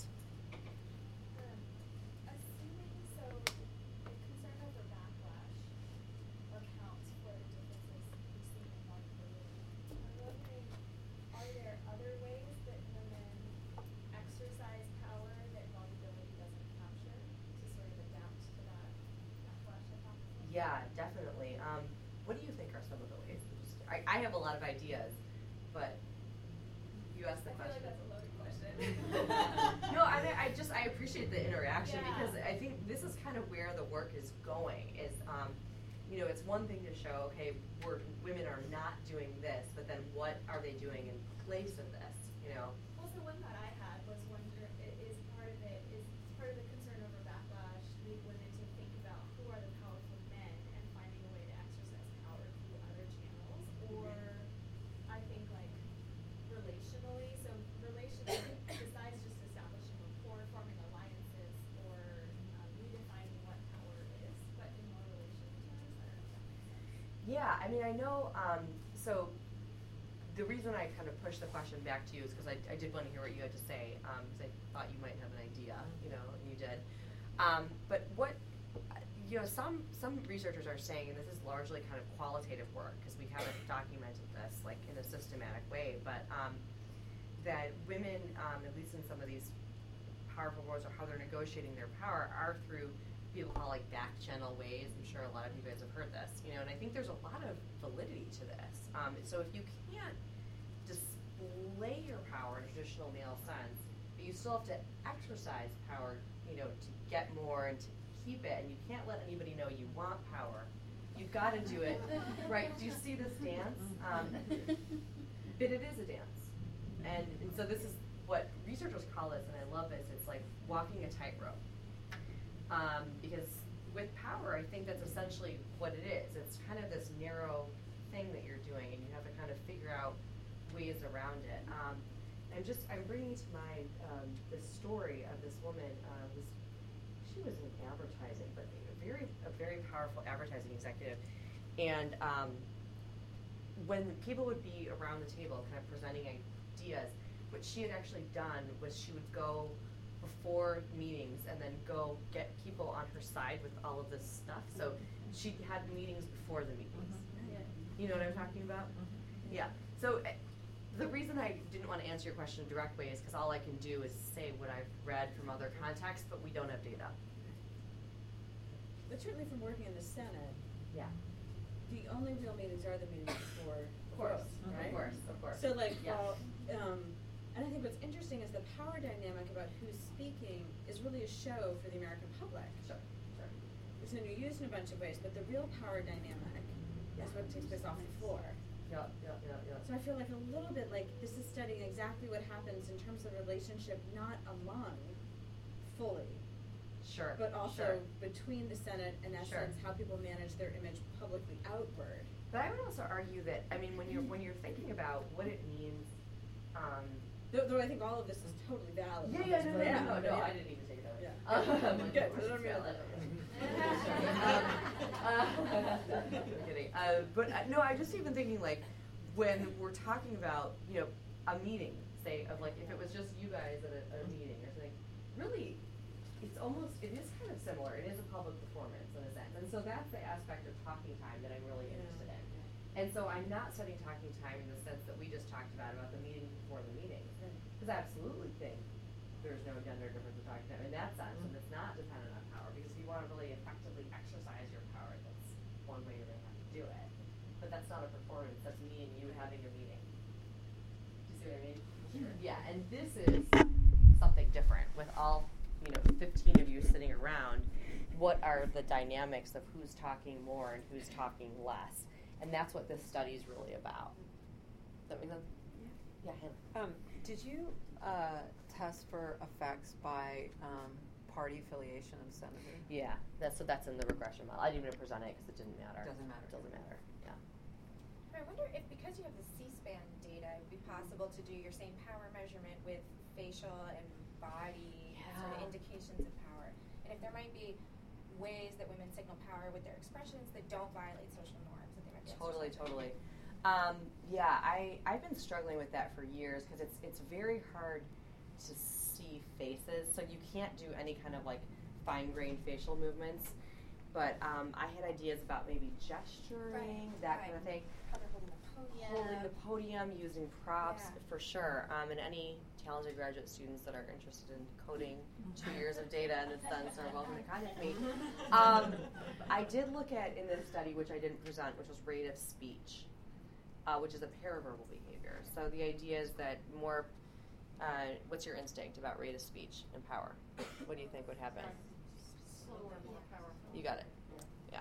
Assuming so, the concern over backlash accounts for the differences between vulnerability. I'm wondering, are there other ways that women exercise power that vulnerability doesn't capture to sort of adapt to that backlash hypothesis? Yeah, definitely. What do you think are some of the ways? I have a lot of ideas, but you asked the question. I feel like that's a loaded question. No, I appreciate the interaction, because I think this is kind of where the work is going. Is it's one thing to show, okay, women are not doing this, but then what are they doing in place of this? Also, one thought I had was is part of the concern over backlash lead women to think about who are the powerful men and finding a way to exercise power through other channels, or I think like relationally, besides just establishing rapport, forming alliances, or redefining what power is, but in more relational terms. I don't know if that makes sense. Yeah, I mean, I know, so the reason I kind of pushed the question back to you is because I did want to hear what you had to say, because I thought you might have an idea, and you did. But what, some researchers are saying, and this is largely kind of qualitative work, because we haven't documented this like in a systematic way, but that women, at least in some of these powerful roles, or how they're negotiating their power, are through people call like back channel ways. I'm sure a lot of you guys have heard this, and I think there's a lot of validity to this. So if you can't display your power in a traditional male sense, but you still have to exercise power, to get more and to keep it, and you can't let anybody know you want power. You've got to do it, right? Do you see this dance? But it is a dance. And so this is what researchers call this, and I love this. It's like walking a tightrope. Because with power, I think that's essentially what it is. It's kind of this narrow thing that you're doing, and you have to kind of figure out ways around it. I'm bringing to mind this story of this woman she was in advertising, but a very powerful advertising executive. And when people would be around the table kind of presenting ideas, what she had actually done was she would go before meetings and then go get people on her side with all of this stuff. So she had meetings before the meetings. You know what I'm talking about? Yeah. So the reason I didn't want to answer your question in a direct way is because all I can do is say what I've read from other contexts, but we don't have data. But certainly from working in the Senate, Yeah. the only real meetings are the meetings before the course. vote, right? Of course. So like, Yes. and I think what's interesting is the power dynamic about who's speaking is really a show for the American public. Sure. It's going to be used in a bunch of ways, but the real power dynamic is what takes place off the floor. Yeah. So I feel like a little bit like this is studying exactly what happens in terms of relationship, not among fully, Sure. but also Sure. between the Senate and essence how people manage their image publicly outward. But I would also argue that, I mean, when you're thinking about what it means, Though I think all of this is totally valid. no, I didn't even take that. Yeah. Good. I don't mean I'm kidding. But no, I'm just even thinking like when we're talking about a meeting, say of like if it was just you guys at a meeting or something, really it is kind of similar. It is a public performance in a sense. And so that's the aspect of talking time that I'm really interested in. And so I'm not studying talking time in the sense that we just talked about the meeting before the meeting. Because I absolutely think there's no gender difference in talking time in that sense, and it's not dependent on power. Because if you want to really effectively exercise your power, that's one way you're going to have to do it. But that's not a performance. That's me and you having a meeting. Do you see what I mean? Sure. Yeah, and this is something different with all 15 of you sitting around. What are the dynamics of who's talking more and who's talking less? And that's what this study is really about. Does that make sense? Yeah, Hannah. Did you test for effects by party affiliation of senators? Yeah, that's in the regression model. I didn't even present it because it didn't matter. Doesn't matter. Doesn't matter. Yeah. I wonder if, because you have the C-SPAN data, it would be possible to do your same power measurement with facial and body and sort of indications of power. And if there might be ways that women signal power with their expressions that don't violate social norms, that they might be Totally. I've been struggling with that for years because it's very hard to see faces, so you can't do any kind of like fine-grained facial movements. But I had ideas about maybe gesturing, that kind of thing. Holding the podium, using props, for sure. And any talented graduate students that are interested in coding 2 years of data in a sense are welcome to contact me. I did look at, in this study, which I didn't present, which was rate of speech, which is a paraverbal behavior. So the idea is that more, what's your instinct about rate of speech and power? What do you think would happen? slower, more powerful. You got it. Yeah.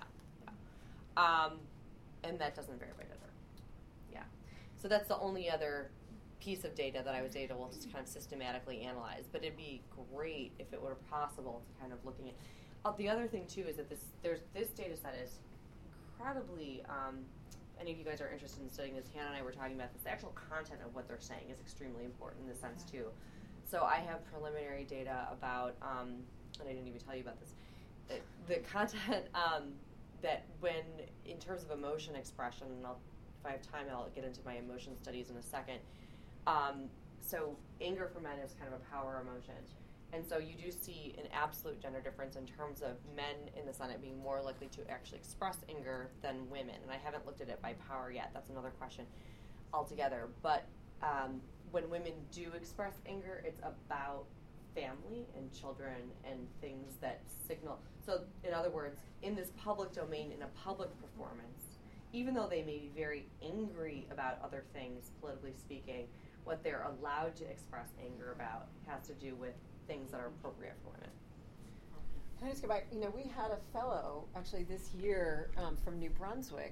And that doesn't vary by gender. Yeah. So that's the only other piece of data that I was able to kind of systematically analyze. But it'd be great if it were possible to kind of looking at. The other thing too is that this data set is incredibly. Any of you guys are interested in studying this? Hannah and I were talking about this. The actual content of what they're saying is extremely important in this sense too. So I have preliminary data about, and I didn't even tell you about this, the content that when, in terms of emotion expression, and if I have time, I'll get into my emotion studies in a second. So anger for men is kind of a power emotion. And so you do see an absolute gender difference in terms of men in the Senate being more likely to actually express anger than women. And I haven't looked at it by power yet. That's another question altogether. But when women do express anger, it's about family and children and things that signal. So in other words, in this public domain, in a public performance, even though they may be very angry about other things, politically speaking, what they're allowed to express anger about has to do with things that are appropriate for women. Can I just go back? You know, we had a fellow actually this year from New Brunswick.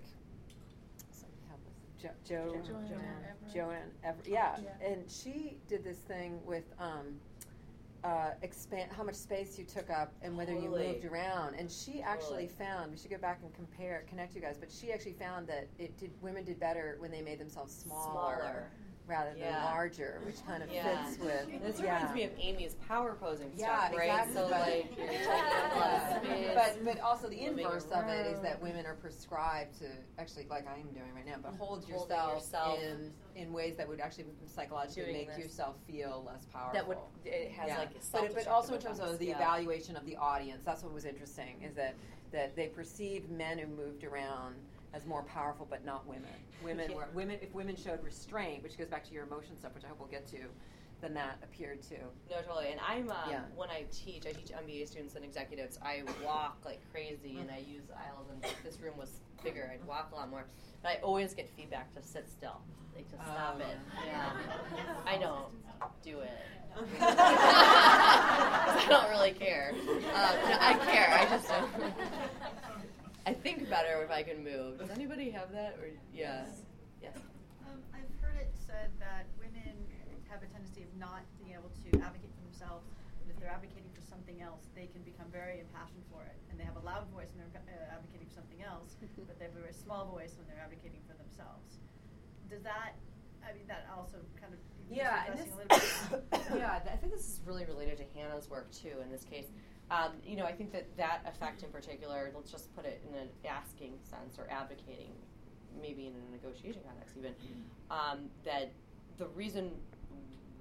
Joanne Everett. Yeah, and she did this thing with expand how much space you took up and whether you moved around. And she actually found, we should go back and connect you guys, but she actually found that women did better when they made themselves smaller. Rather than larger, which kind of fits with. This reminds me of Amy's power posing stuff, right? Exactly. So like, you're taking up a lot of space. But also the inverse of it is that women are prescribed to actually, like I am doing right now, but hold yourself in ways that would actually psychologically make yourself feel less powerful. That would it has like but also in terms of the evaluation of the audience, that's what was interesting is that they perceived men who moved around as more powerful, but not women. If women showed restraint, which goes back to your emotion stuff, which I hope we'll get to, then that appeared too. No, totally. And I'm when I teach MBA students and executives. I walk like crazy, and I use aisles. And if this room was bigger, I'd walk a lot more. But I always get feedback to sit still, like to stop it. Yeah, I don't do it. I don't really care. I care. I just don't. I think better if I can move. Does anybody have that? Or yes. I've heard it said that women have a tendency of not being able to advocate for themselves. And if they're advocating for something else, they can become very impassioned for it. And they have a loud voice when they're advocating for something else, but they have a very small voice when they're advocating for themselves. Does that? I mean, that also kind of I think this is really related to Hannah's work too. In this case. I think that effect in particular, let's just put it in an asking sense or advocating, maybe in a negotiation context even, that the reason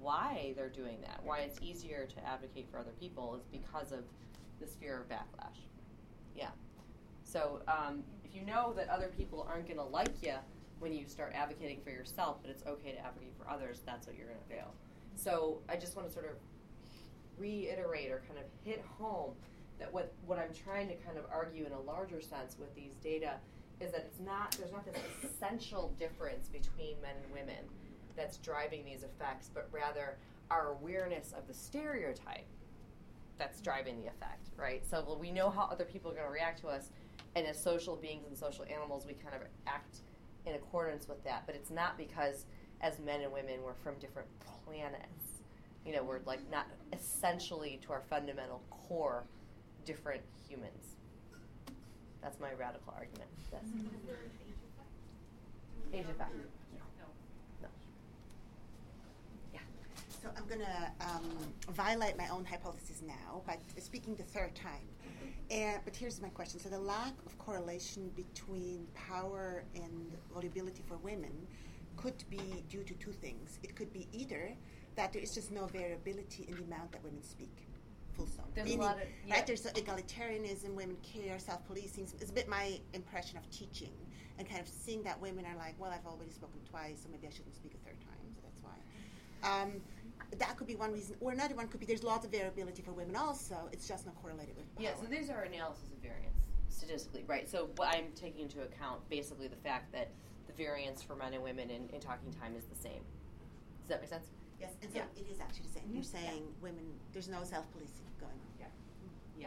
why they're doing that, why it's easier to advocate for other people, is because of this fear of backlash. Yeah. So if you know that other people aren't going to like you when you start advocating for yourself, but it's okay to advocate for others, that's what you're going to do. So I just want to sort of reiterate or kind of hit home that what I'm trying to kind of argue in a larger sense with these data is that there's not this essential difference between men and women that's driving these effects, but rather our awareness of the stereotype that's driving the effect, right? So we know how other people are going to react to us, and as social beings and social animals, we kind of act in accordance with that. But it's not because as men and women we're from different planets. You know, we're like not essentially to our fundamental core different humans. That's my radical argument. Yes. Is there an age effect? Age effect. No. Yeah. So I'm going to violate my own hypothesis now, but speaking the third time. But here's my question. So the lack of correlation between power and volubility for women could be due to two things. It could be either that there is just no variability in the amount that women speak. Full stop. There's Meaning, a lot of, yeah. right, there's egalitarianism, women care, self-policing. It's a bit my impression of teaching and kind of seeing that women are like, well, I've already spoken twice, so maybe I shouldn't speak a third time, so that's why. That could be one reason. Or another one could be there's lots of variability for women also. It's just not correlated with power. Yeah, so these are analysis of variance, statistically, right? So what I'm taking into account basically the fact that the variance for men and women in talking time is the same. Does that make sense? Yes, and so it is actually the same. You're saying women, there's no self-policing going on. Yeah.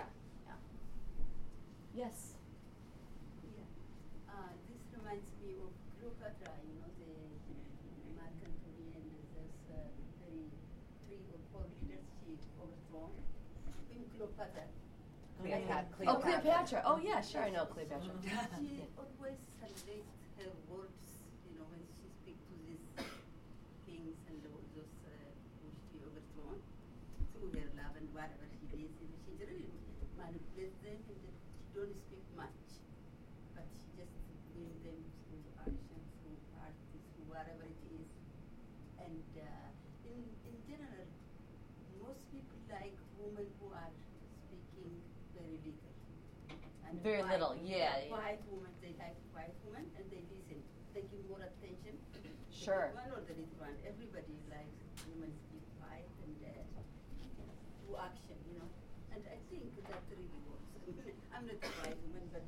Yes. Yeah. This reminds me of Cleopatra, the Mark Antony and there's very 3 or 4 leaders she overthrown. In Cleopatra. Cleopatra. Oh, Cleopatra. Oh, yeah, sure, I know Cleopatra. She always celebrates her words, when she speaks to these kings and those who she overthrown through her love and whatever she did. She really manipulates them and she don't speak much, but she just win them through action, through artists, through whatever it is. And in general, most people like women who are speaking very little. And Very quiet, little, yeah. Quiet women, they like quiet women and they listen. They give more attention. Sure. The big one or the little one. Everybody likes women speak quiet and do action, And I think that really works. I'm not a quiet woman, but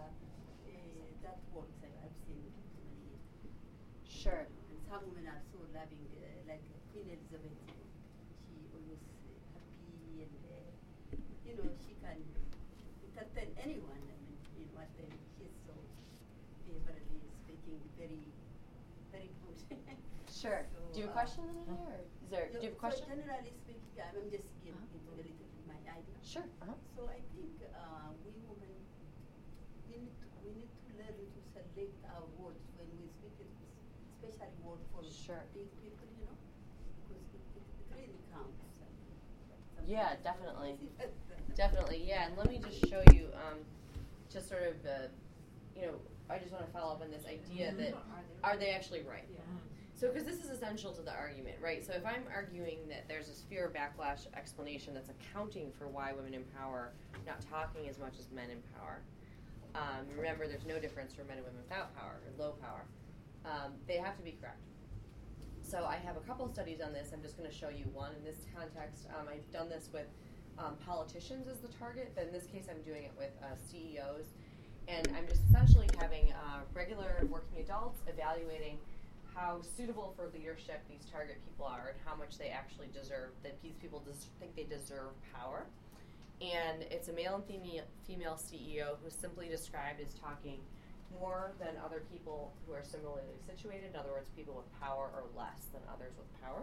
that works. I've seen it many years. Sure. And some women are so loving, like Queen Elizabeth. She always happy and, she can entertain anyone. She's so behaviorally speaking very, very good. Sure. So, do you have a question, Anita, or do you have a question? So generally speaking, I'm just getting into a little bit my idea. Sure. Uh-huh. So I think we women, we need to learn to select our words when we speak, especially words for big people, because it really counts. Yeah, definitely. Definitely, yeah. And let me just show you, just sort of, I just want to follow up on this idea that are they actually right? Yeah. So, because this is essential to the argument, right? So if I'm arguing that there's this fear of backlash explanation that's accounting for why women in power are not talking as much as men in power, remember there's no difference for men and women without power or low power. They have to be correct. So I have a couple studies on this. I'm just going to show you one in this context. I've done this with politicians as the target, but in this case I'm doing it with CEOs. And I'm just essentially having regular working adults evaluating how suitable for leadership these target people are and how much they actually deserve, that these people think they deserve power. And it's a male and female CEO who's simply described as talking more than other people who are similarly situated. In other words, people with power or less than others with power.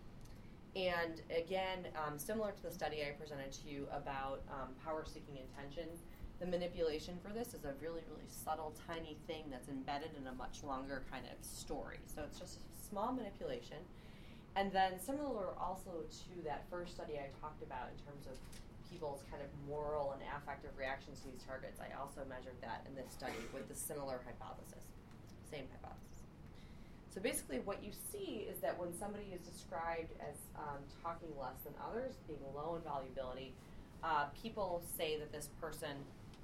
And again, similar to the study I presented to you about power-seeking intentions, the manipulation for this is a really, really subtle, tiny thing that's embedded in a much longer kind of story. So it's just a small manipulation. And then similar also to that first study I talked about in terms of people's kind of moral and affective reactions to these targets, I also measured that in this study with the similar hypothesis, same hypothesis. So basically what you see is that when somebody is described as talking less than others, being low in volubility, people say that this person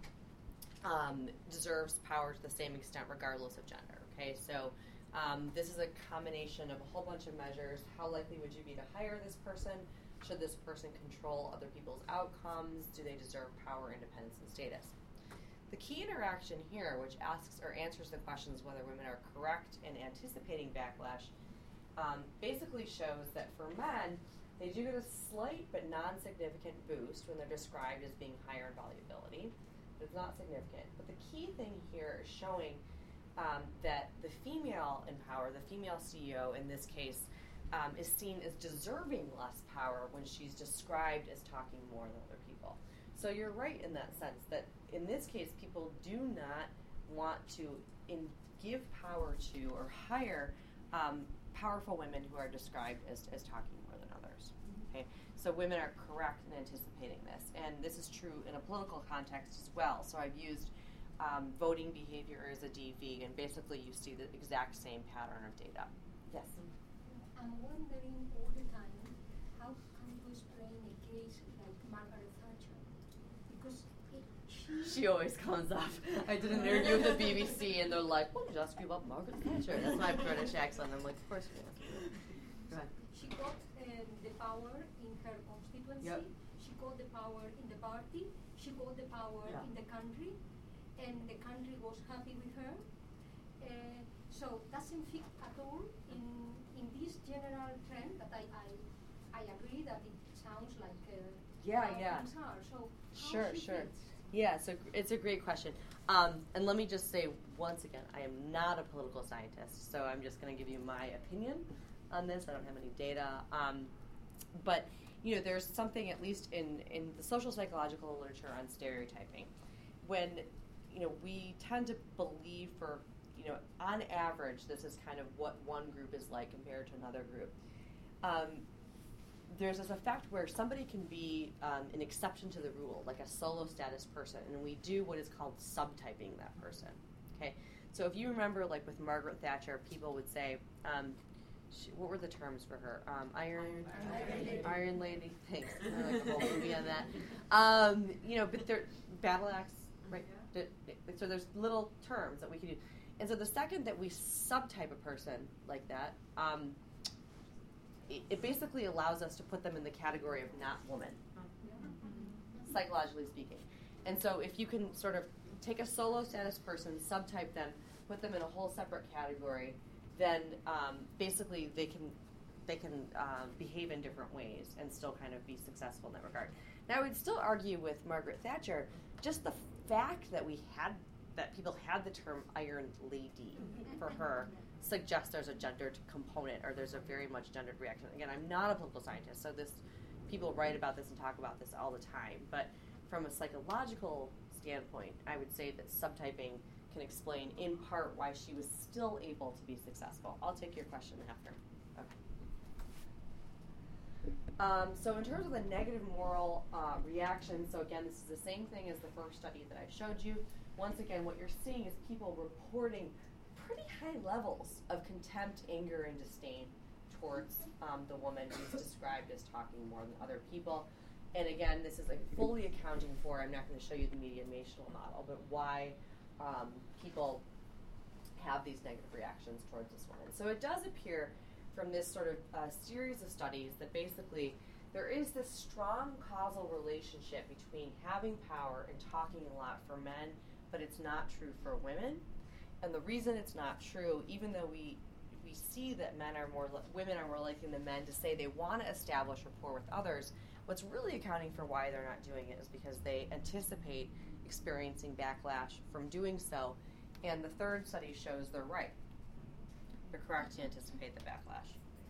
deserves power to the same extent regardless of gender. Okay, so this is a combination of a whole bunch of measures. How likely would you be to hire this person? Should this person control other people's outcomes? Do they deserve power, independence, and status? The key interaction here, which asks or answers the questions whether women are correct in anticipating backlash, basically shows that for men, they do get a slight but non-significant boost when they're described as being higher in volubility. But it's not significant. But the key thing here is showing that the female in power, the female CEO in this case, is seen as deserving less power when she's described as talking more than other people. So you're right in that sense that in this case, people do not want to give power to or hire powerful women who are described as talking more than others. Okay, so women are correct in anticipating this, and this is true in a political context as well. So I've used voting behavior as a DV, and basically you see the exact same pattern of data. Yes? I'm wondering all the time, how can you explain a case like Margaret Thatcher? Because she always comes up. I did an interview with the BBC, and they're like, "Well, just ask you about Margaret Thatcher." That's my British accent. I'm like, "Of course you ask me." Go ahead. She got the power in her constituency. Yep. She got the power in the party. She got the power in the country, and the country was happy with her. So doesn't fit at all in this general trend that I agree that it sounds like how things are. So how she fits? Yeah, so it's a great question. And let me just say once again, I am not a political scientist, so I'm just going to give you my opinion on this. I don't have any data. But, you know, there's something, at least in the social psychological literature on stereotyping, when, you know, we tend to believe for, you know, on average, this is kind of what one group is like compared to another group. There's this effect where somebody can be an exception to the rule, like a solo status person, and we do what is called subtyping that person. Okay, so if you remember, like with Margaret Thatcher, people would say, what were the terms for her? Iron Lady. Thanks. I like the whole movie on that. You know, but they're battle axe, right? So there's little terms that we can use. And so the second that we subtype a person like that, it basically allows us to put them in the category of not woman, psychologically speaking. And so if you can sort of take a solo status person, subtype them, put them in a whole separate category, then basically they can behave in different ways and still kind of be successful in that regard. Now I would still argue with Margaret Thatcher, just the fact that people had the term Iron Lady for her suggests there's a gendered component, or there's a very much gendered reaction. Again, I'm not a political scientist, so people write about this and talk about this all the time. But from a psychological standpoint, I would say that subtyping can explain in part why she was still able to be successful. I'll take your question after. Okay. So in terms of the negative moral reaction, so again, this is the same thing as the first study that I showed you. Once again, what you're seeing is people reporting pretty high levels of contempt, anger, and disdain towards the woman who's described as talking more than other people. And again, this is like fully accounting for, I'm not going to show you the median-mational model, but why people have these negative reactions towards this woman. So it does appear from this sort of series of studies that basically there is this strong causal relationship between having power and talking a lot for men, but it's not true for women. And the reason it's not true, even though we see that women are more likely than men to say they want to establish rapport with others, what's really accounting for why they're not doing it is because they anticipate experiencing backlash from doing so. And the third study shows they're right. They're correct to anticipate the backlash.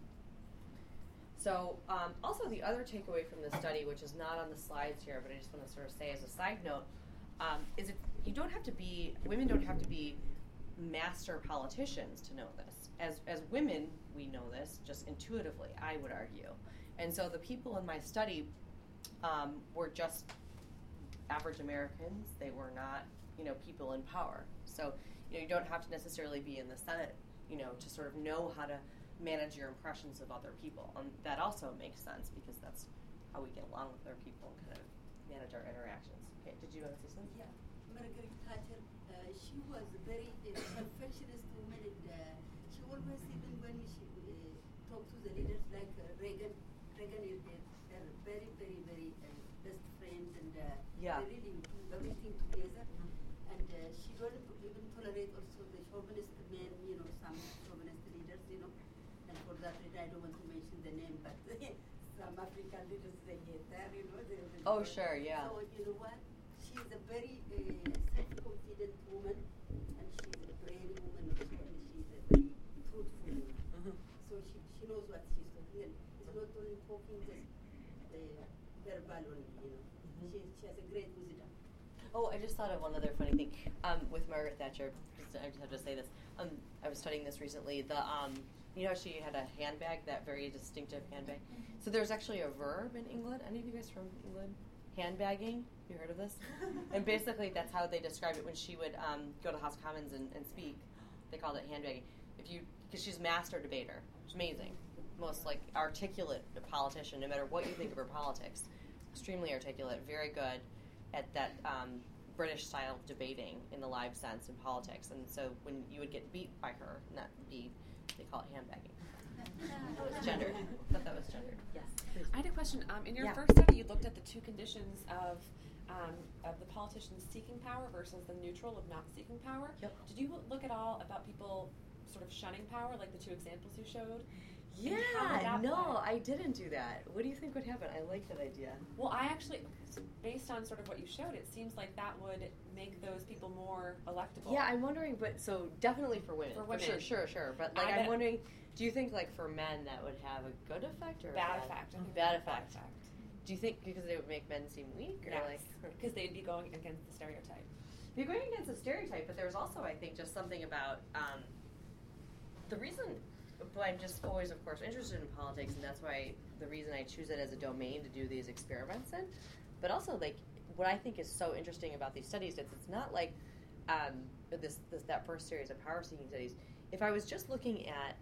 So also the other takeaway from this study, which is not on the slides here, but I just want to sort of say as a side note, is that women don't have to be master politicians to know this. As women, we know this just intuitively, I would argue. And so the people in my study were just average Americans. They were not, people in power. So, you don't have to necessarily be in the Senate, to sort of know how to manage your impressions of other people. That also makes sense because that's how we get along with other people and kind of manage our interactions. Okay, did you want to say something? Yeah, Margaret Thatcher, she was a very perfectionist woman, and she always, even when she talked to the leaders like Reagan is her very, very, very best friend, and they really do everything together. And she don't even tolerate also the chauvinist men, some chauvinist leaders, and for that reason I don't want to mention the name, but some African leaders, they hate her, Oh, sure, yeah. So, you know what? She's a very self-confident woman, and she's a brave woman also, and she's a very truthful woman. So she knows what she's talking, and it's not only talking, just verbal only, She has a great wisdom. Oh, I just thought of one other funny thing with Margaret Thatcher. I just have to say this. I was studying this recently. She had a handbag, that very distinctive handbag. So there's actually a verb in England. Any of you guys from England? Handbagging. You heard of this? And basically, that's how they described it when she would go to House of Commons and speak. They called it handbagging. Because she's a master debater. It's amazing. Most articulate politician, no matter what you think of her politics. Extremely articulate, very good at that British style of debating in the live sense in politics. And so when you would get beat by her, not beat, they call it handbagging. That was gendered. I thought that was gendered. Yes. Please. I had a question. In your first study, you looked at the two conditions of the politicians seeking power versus the neutral of not seeking power. Yep. Did you look at all about people sort of shunning power, like the two examples you showed? Yeah, no, I didn't do that. What do you think would happen? I like that idea. Well, I actually, based on sort of what you showed, it seems like that would make those people more electable. Yeah, I'm wondering, so definitely for women. For women. Sure. But I'm wondering, do you think for men that would have a good effect or a bad effect? Bad effect. Do you think because they would make men seem weak? Or yes, because they'd be going against the stereotype. They're going against the stereotype, but there's also, I think, just something about the reason. But I'm just always, of course, interested in politics, and that's why the reason I choose it as a domain to do these experiments in. But also, what I think is so interesting about these studies is it's not like that first series of power-seeking studies. If I was just looking at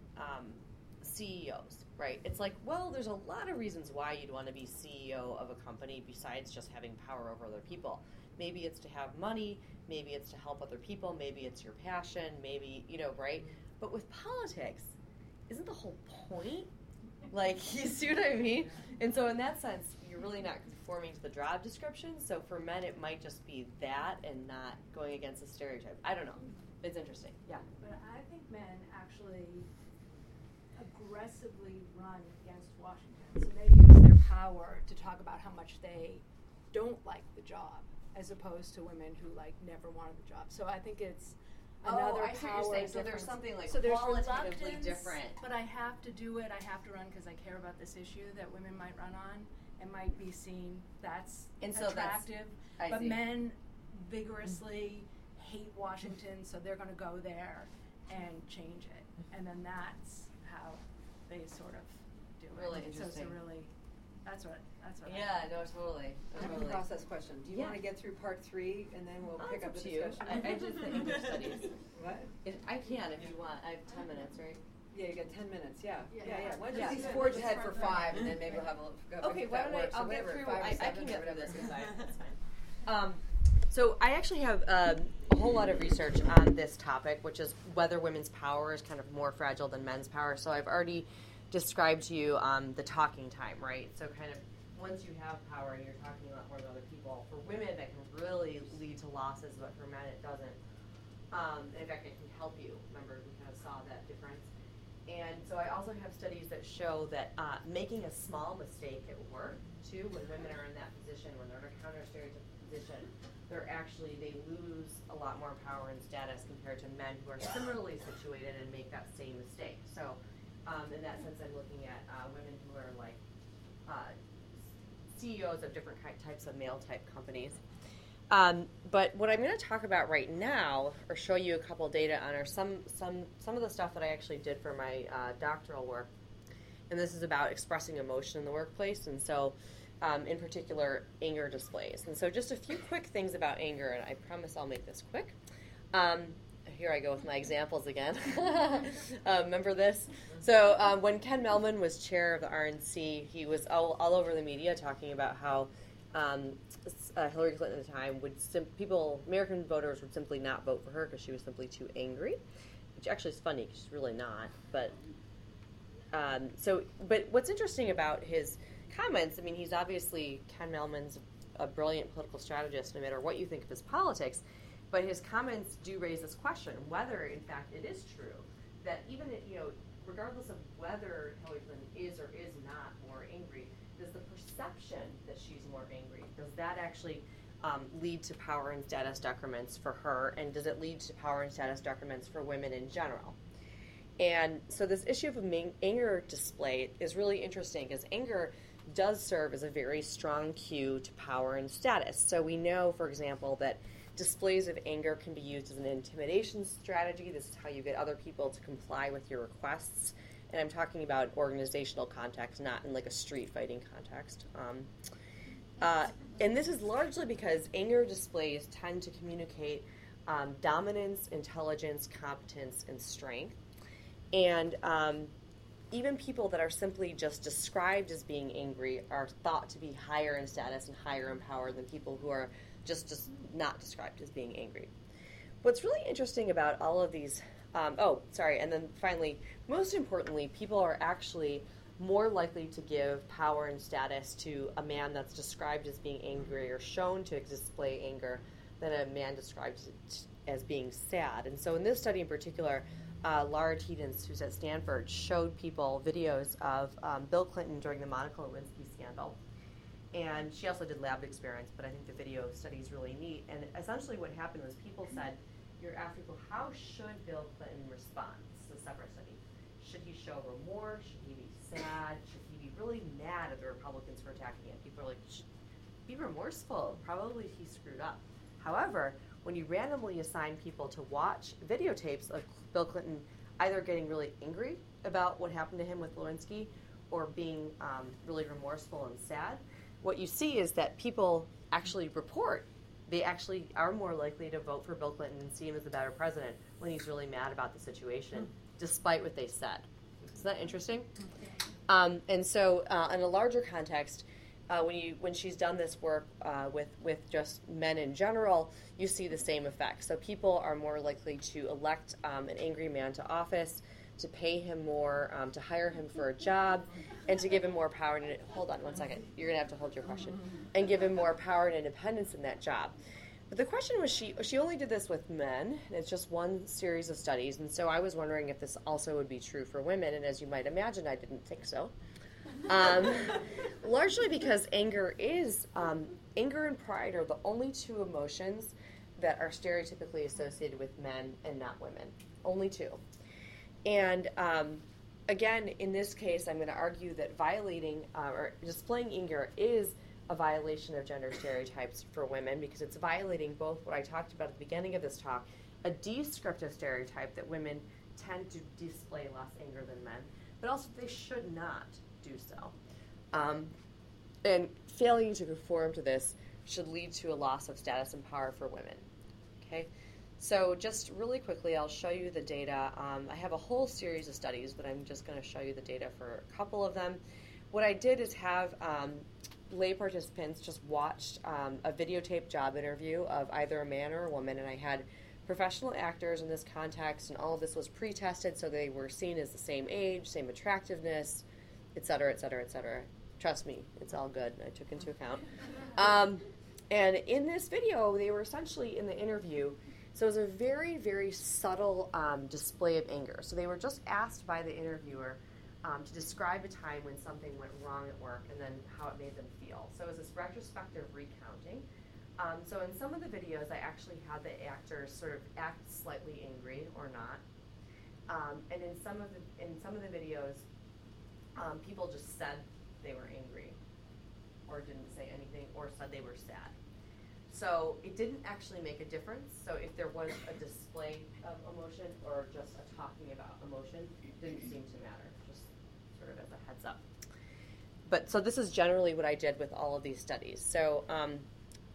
CEOs, right? It's there's a lot of reasons why you'd want to be CEO of a company besides just having power over other people. Maybe it's to have money, maybe it's to help other people, maybe it's your passion, maybe, right? But with politics, isn't the whole point? You see what I mean? And so in that sense, you're really not conforming to the job description. So for men, it might just be that and not going against the stereotype. I don't know. It's interesting. Yeah. But I think men actually aggressively run against Washington. So they use their power to talk about how much they don't like the job, as opposed to women who never wanted the job. So I think it's another I see power what you're saying. difference. So there's something so there's qualitatively reluctance, different. But I have to do it. I have to run because I care about this issue that women might run on. It might be seen that's attractive. But men vigorously hate Washington, so they're going to go there and change it. And then that's how they sort of do it. Really So interesting. it's really, that's what Yeah, no, totally. I have a process question. Do you want to get through part 3 and then we'll pick up the discussion? I just the English studies. What? I can if you want. I have 10 minutes, right? Yeah, you got 10 minutes. Yeah. Why don't Yeah. you please forge ahead for 5 and then maybe we'll have a Okay, why don't I'll get whatever, through. 5 or I 7 can or get through whatever. this inside. That's fine. So I actually have a whole lot of research on this topic, which is whether women's power is kind of more fragile than men's power. So I've already described to you the talking time, right? So kind of once you have power and you're talking a lot more with other people, for women that can really lead to losses, but for men it doesn't. In fact, it can help you. Remember, we kind of saw that difference. And so I also have studies that show that making a small mistake at work, too, when women are in that position, when they're in a counter-stereotypical position, they lose a lot more power and status compared to men who are similarly situated and make that same mistake. So in that sense, I'm looking at women who are CEOs of different types of male-type companies. But what I'm going to talk about right now, or show you a couple data on, are some of the stuff that I actually did for my doctoral work. And this is about expressing emotion in the workplace, and so in particular, anger displays. And so just a few quick things about anger, and I promise I'll make this quick. here I go with my examples again. Remember this? So when Ken Mehlman was chair of the RNC, he was all over the media talking about how Hillary Clinton at the time American voters would simply not vote for her because she was simply too angry, which actually is funny because she's really not. But but what's interesting about his comments, I mean, he's obviously, Ken Mehlman's a brilliant political strategist no matter what you think of his politics, but his comments do raise this question, whether, in fact, it is true that even, regardless of whether Hillary Clinton is or is not more angry, does the perception that she's more angry, does that actually lead to power and status decrements for her, and does it lead to power and status decrements for women in general? And so this issue of anger display is really interesting because anger does serve as a very strong cue to power and status. So we know, for example, that displays of anger can be used as an intimidation strategy. This is how you get other people to comply with your requests. And I'm talking about organizational context, not in like a street fighting context. And this is largely because anger displays tend to communicate dominance, intelligence, competence, and strength. And even people that are simply just described as being angry are thought to be higher in status and higher in power than people who are just not described as being angry. What's really interesting about all of these, and then finally, most importantly, people are actually more likely to give power and status to a man that's described as being angry or shown to display anger than a man described as being sad. And so in this study in particular, Laura Tedens, who's at Stanford, showed people videos of Bill Clinton during the Monica Lewinsky scandal. And she also did lab experiments, but I think the video study is really neat. And essentially what happened was people said, you're asking people, how should Bill Clinton respond? This is a separate study. Should he show remorse? Should he be sad? Should he be really mad at the Republicans for attacking him? People are like, be remorseful. Probably he screwed up. However, when you randomly assign people to watch videotapes of Bill Clinton either getting really angry about what happened to him with Lewinsky or being really remorseful and sad, what you see is that people actually report. They actually are more likely to vote for Bill Clinton and see him as a better president when he's really mad about the situation, despite what they said. Isn't that interesting? And so in a larger context, when she's done this work with just men in general, you see the same effect. So people are more likely to elect an angry man to office, to pay him more, to hire him for a job, and to give him more power. And hold on one second. You're going to have to hold your question. And give him more power and independence in that job. But the question was, she only did this with men, and it's just one series of studies. And so I was wondering if this also would be true for women. And as you might imagine, I didn't think so. Largely because anger and pride are the only two emotions that are stereotypically associated with men and not women. Only two. And again, in this case, I'm going to argue that violating or displaying anger is a violation of gender stereotypes for women because it's violating both what I talked about at the beginning of this talk, a descriptive stereotype that women tend to display less anger than men, but also they should not do so. And failing to conform to this should lead to a loss of status and power for women. Okay? So just really quickly, I'll show you the data. I have a whole series of studies, but I'm just going to show you the data for a couple of them. What I did is have lay participants just watched a videotape job interview of either a man or a woman, and I had professional actors in this context, and all of this was pre-tested, so they were seen as the same age, same attractiveness, et cetera, et cetera, et cetera. Trust me, it's all good. I took into account. And in this video, they were essentially in the interview. So it was a very, very subtle display of anger. So they were just asked by the interviewer to describe a time when something went wrong at work and then how it made them feel. So it was this retrospective recounting. So in some of the videos, I actually had the actors sort of act slightly angry or not. And in some of the videos, people just said they were angry or didn't say anything or said they were sad. So it didn't actually make a difference. So if there was a display of emotion or just a talking about emotion, it didn't seem to matter, just sort of as a heads up. But so this is generally what I did with all of these studies. So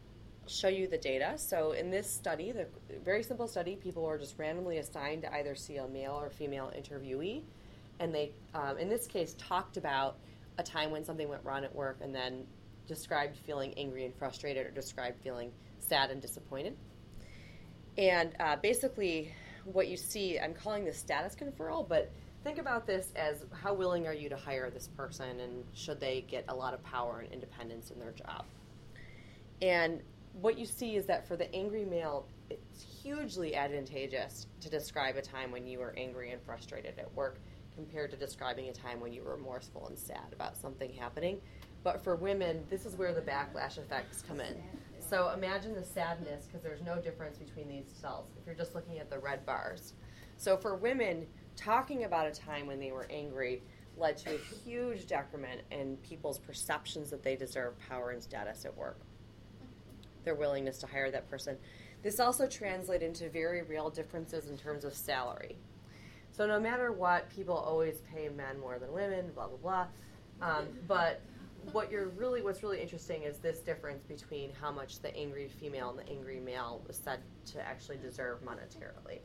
show you the data. So in this study, the very simple study, people were just randomly assigned to either see a male or female interviewee, and they, in this case, talked about a time when something went wrong at work, and then described feeling angry and frustrated, or described feeling sad and disappointed. And basically, what you see, I'm calling this status conferral, but think about this as how willing are you to hire this person, and should they get a lot of power and independence in their job. And what you see is that for the angry male, it's hugely advantageous to describe a time when you were angry and frustrated at work compared to describing a time when you were remorseful and sad about something happening. But for women, this is where the backlash effects come in. So imagine the sadness, because there's no difference between these cells if you're just looking at the red bars. So for women, talking about a time when they were angry led to a huge decrement in people's perceptions that they deserve power and status at work, their willingness to hire that person. This also translated into very real differences in terms of salary. So no matter what, people always pay men more than women, blah, blah, blah. But what's really interesting is this difference between how much the angry female and the angry male was said to actually deserve monetarily.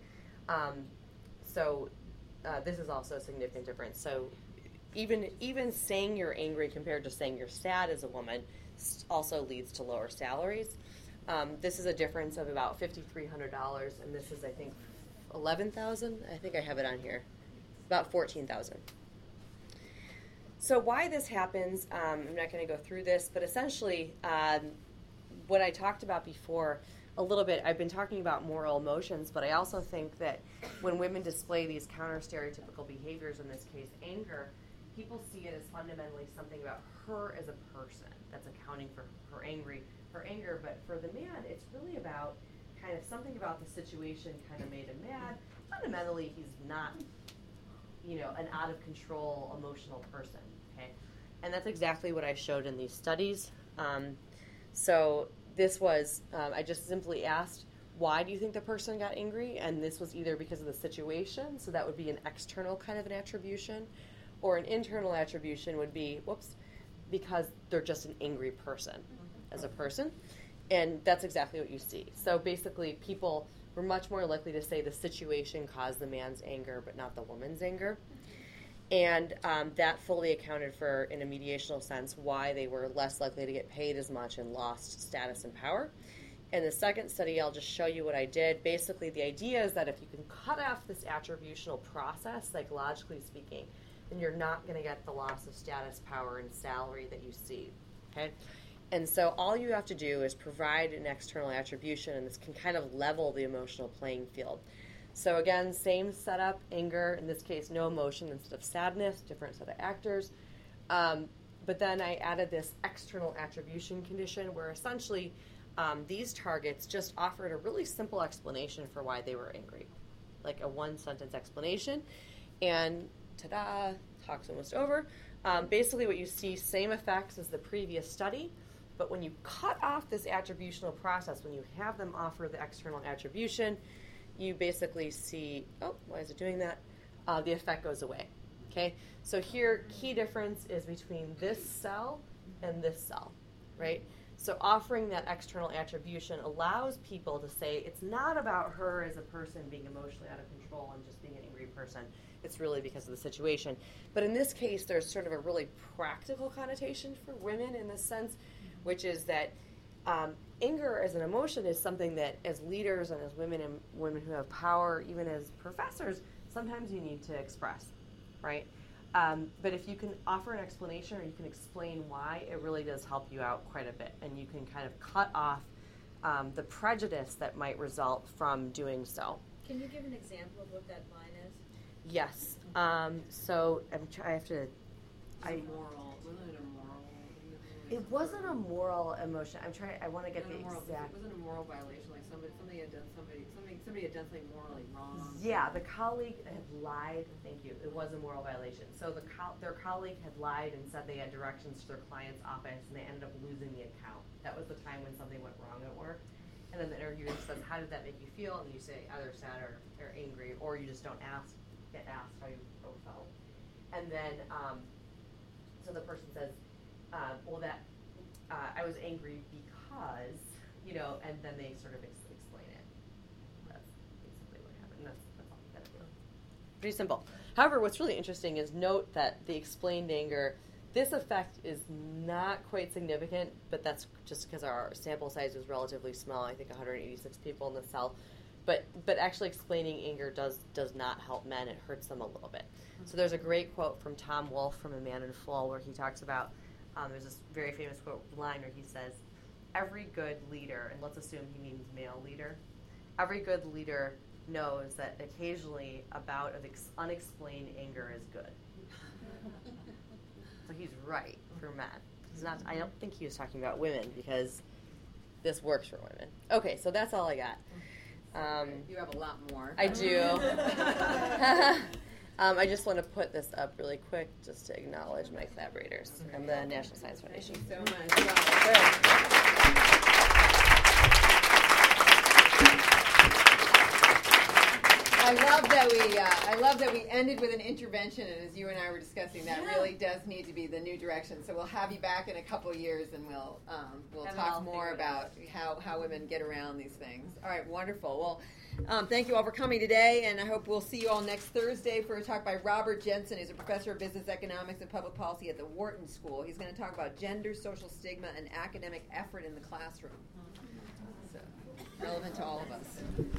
This is also a significant difference. So even saying you're angry compared to saying you're sad as a woman also leads to lower salaries. This is a difference of about $5,300, and this is, I think, $11,000. I think I have it on here. About $14,000. So why this happens, I'm not going to go through this, but essentially what I talked about before a little bit, I've been talking about moral emotions, but I also think that when women display these counter-stereotypical behaviors, in this case anger, people see it as fundamentally something about her as a person that's accounting for her anger, but for the man, it's really about kind of something about the situation kind of made him mad. Fundamentally, he's not, an out-of-control emotional person, okay? And that's exactly what I showed in these studies. So this was, I just simply asked, why do you think the person got angry? And this was either because of the situation, so that would be an external kind of an attribution, or an internal attribution would be, because they're just an angry person as a person. And that's exactly what you see. So basically, people were much more likely to say the situation caused the man's anger, but not the woman's anger. And that fully accounted for, in a mediational sense, why they were less likely to get paid as much and lost status and power. In the second study, I'll just show you what I did. Basically, the idea is that if you can cut off this attributional process, psychologically speaking, then you're not going to get the loss of status, power, and salary that you see, okay? And so all you have to do is provide an external attribution, and this can kind of level the emotional playing field. So again, same setup, anger, in this case, no emotion instead of sadness, different set of actors. But then I added this external attribution condition where essentially these targets just offered a really simple explanation for why they were angry, like a one-sentence explanation. And ta-da, talk's almost over. Basically what you see, same effects as the previous study, but when you cut off this attributional process, when you have them offer the external attribution, you basically see, why is it doing that? The effect goes away, okay? So here, key difference is between this cell and this cell, right? So offering that external attribution allows people to say, it's not about her as a person being emotionally out of control and just being an angry person. It's really because of the situation. But in this case, there's sort of a really practical connotation for women in this sense, which is that anger as an emotion is something that as leaders and as women and women who have power, even as professors, sometimes you need to express, right? But if you can offer an explanation or you can explain why, it really does help you out quite a bit. And you can kind of cut off the prejudice that might result from doing so. Can you give an example of what that line is? Yes. So I have to... It wasn't a moral emotion. I want to get the exact... It wasn't a moral violation, like somebody had done something morally wrong. Yeah, the colleague had lied. Thank you. It was a moral violation. So their colleague had lied and said they had directions to their client's office, and they ended up losing the account. That was the time when something went wrong at work. And then the interviewer says, "How did that make you feel?" And you say either sad or angry, or you just don't get asked how you felt. And then, so the person says, I was angry because, and then they sort of explain it. That's basically what happened. That's all that I feel. Pretty simple. However, what's really interesting is note that the explained anger, this effect is not quite significant, but that's just because our sample size was relatively small. I think 186 people in the cell. But actually explaining anger does not help men. It hurts them a little bit. So there's a great quote from Tom Wolfe from A Man in Full where he talks about, there's this very famous quote line where he says, every good leader, and let's assume he means male leader, every good leader knows that occasionally a bout of unexplained anger is good. So he's right for men. He's not. I don't think he was talking about women because this works for women. Okay, so that's all I got. You have a lot more. I do. I just want to put this up really quick just to acknowledge my collaborators from the National Science Foundation. Thank you so much. I love that we ended with an intervention, and as you and I were discussing, that really does need to be the new direction. So we'll have you back in a couple of years, and we'll talk more about how women get around these things. All right, wonderful. Well, thank you all for coming today, and I hope we'll see you all next Thursday for a talk by Robert Jensen. He's a professor of business economics and public policy at the Wharton School. He's going to talk about gender, social stigma, and academic effort in the classroom. So relevant to all of us.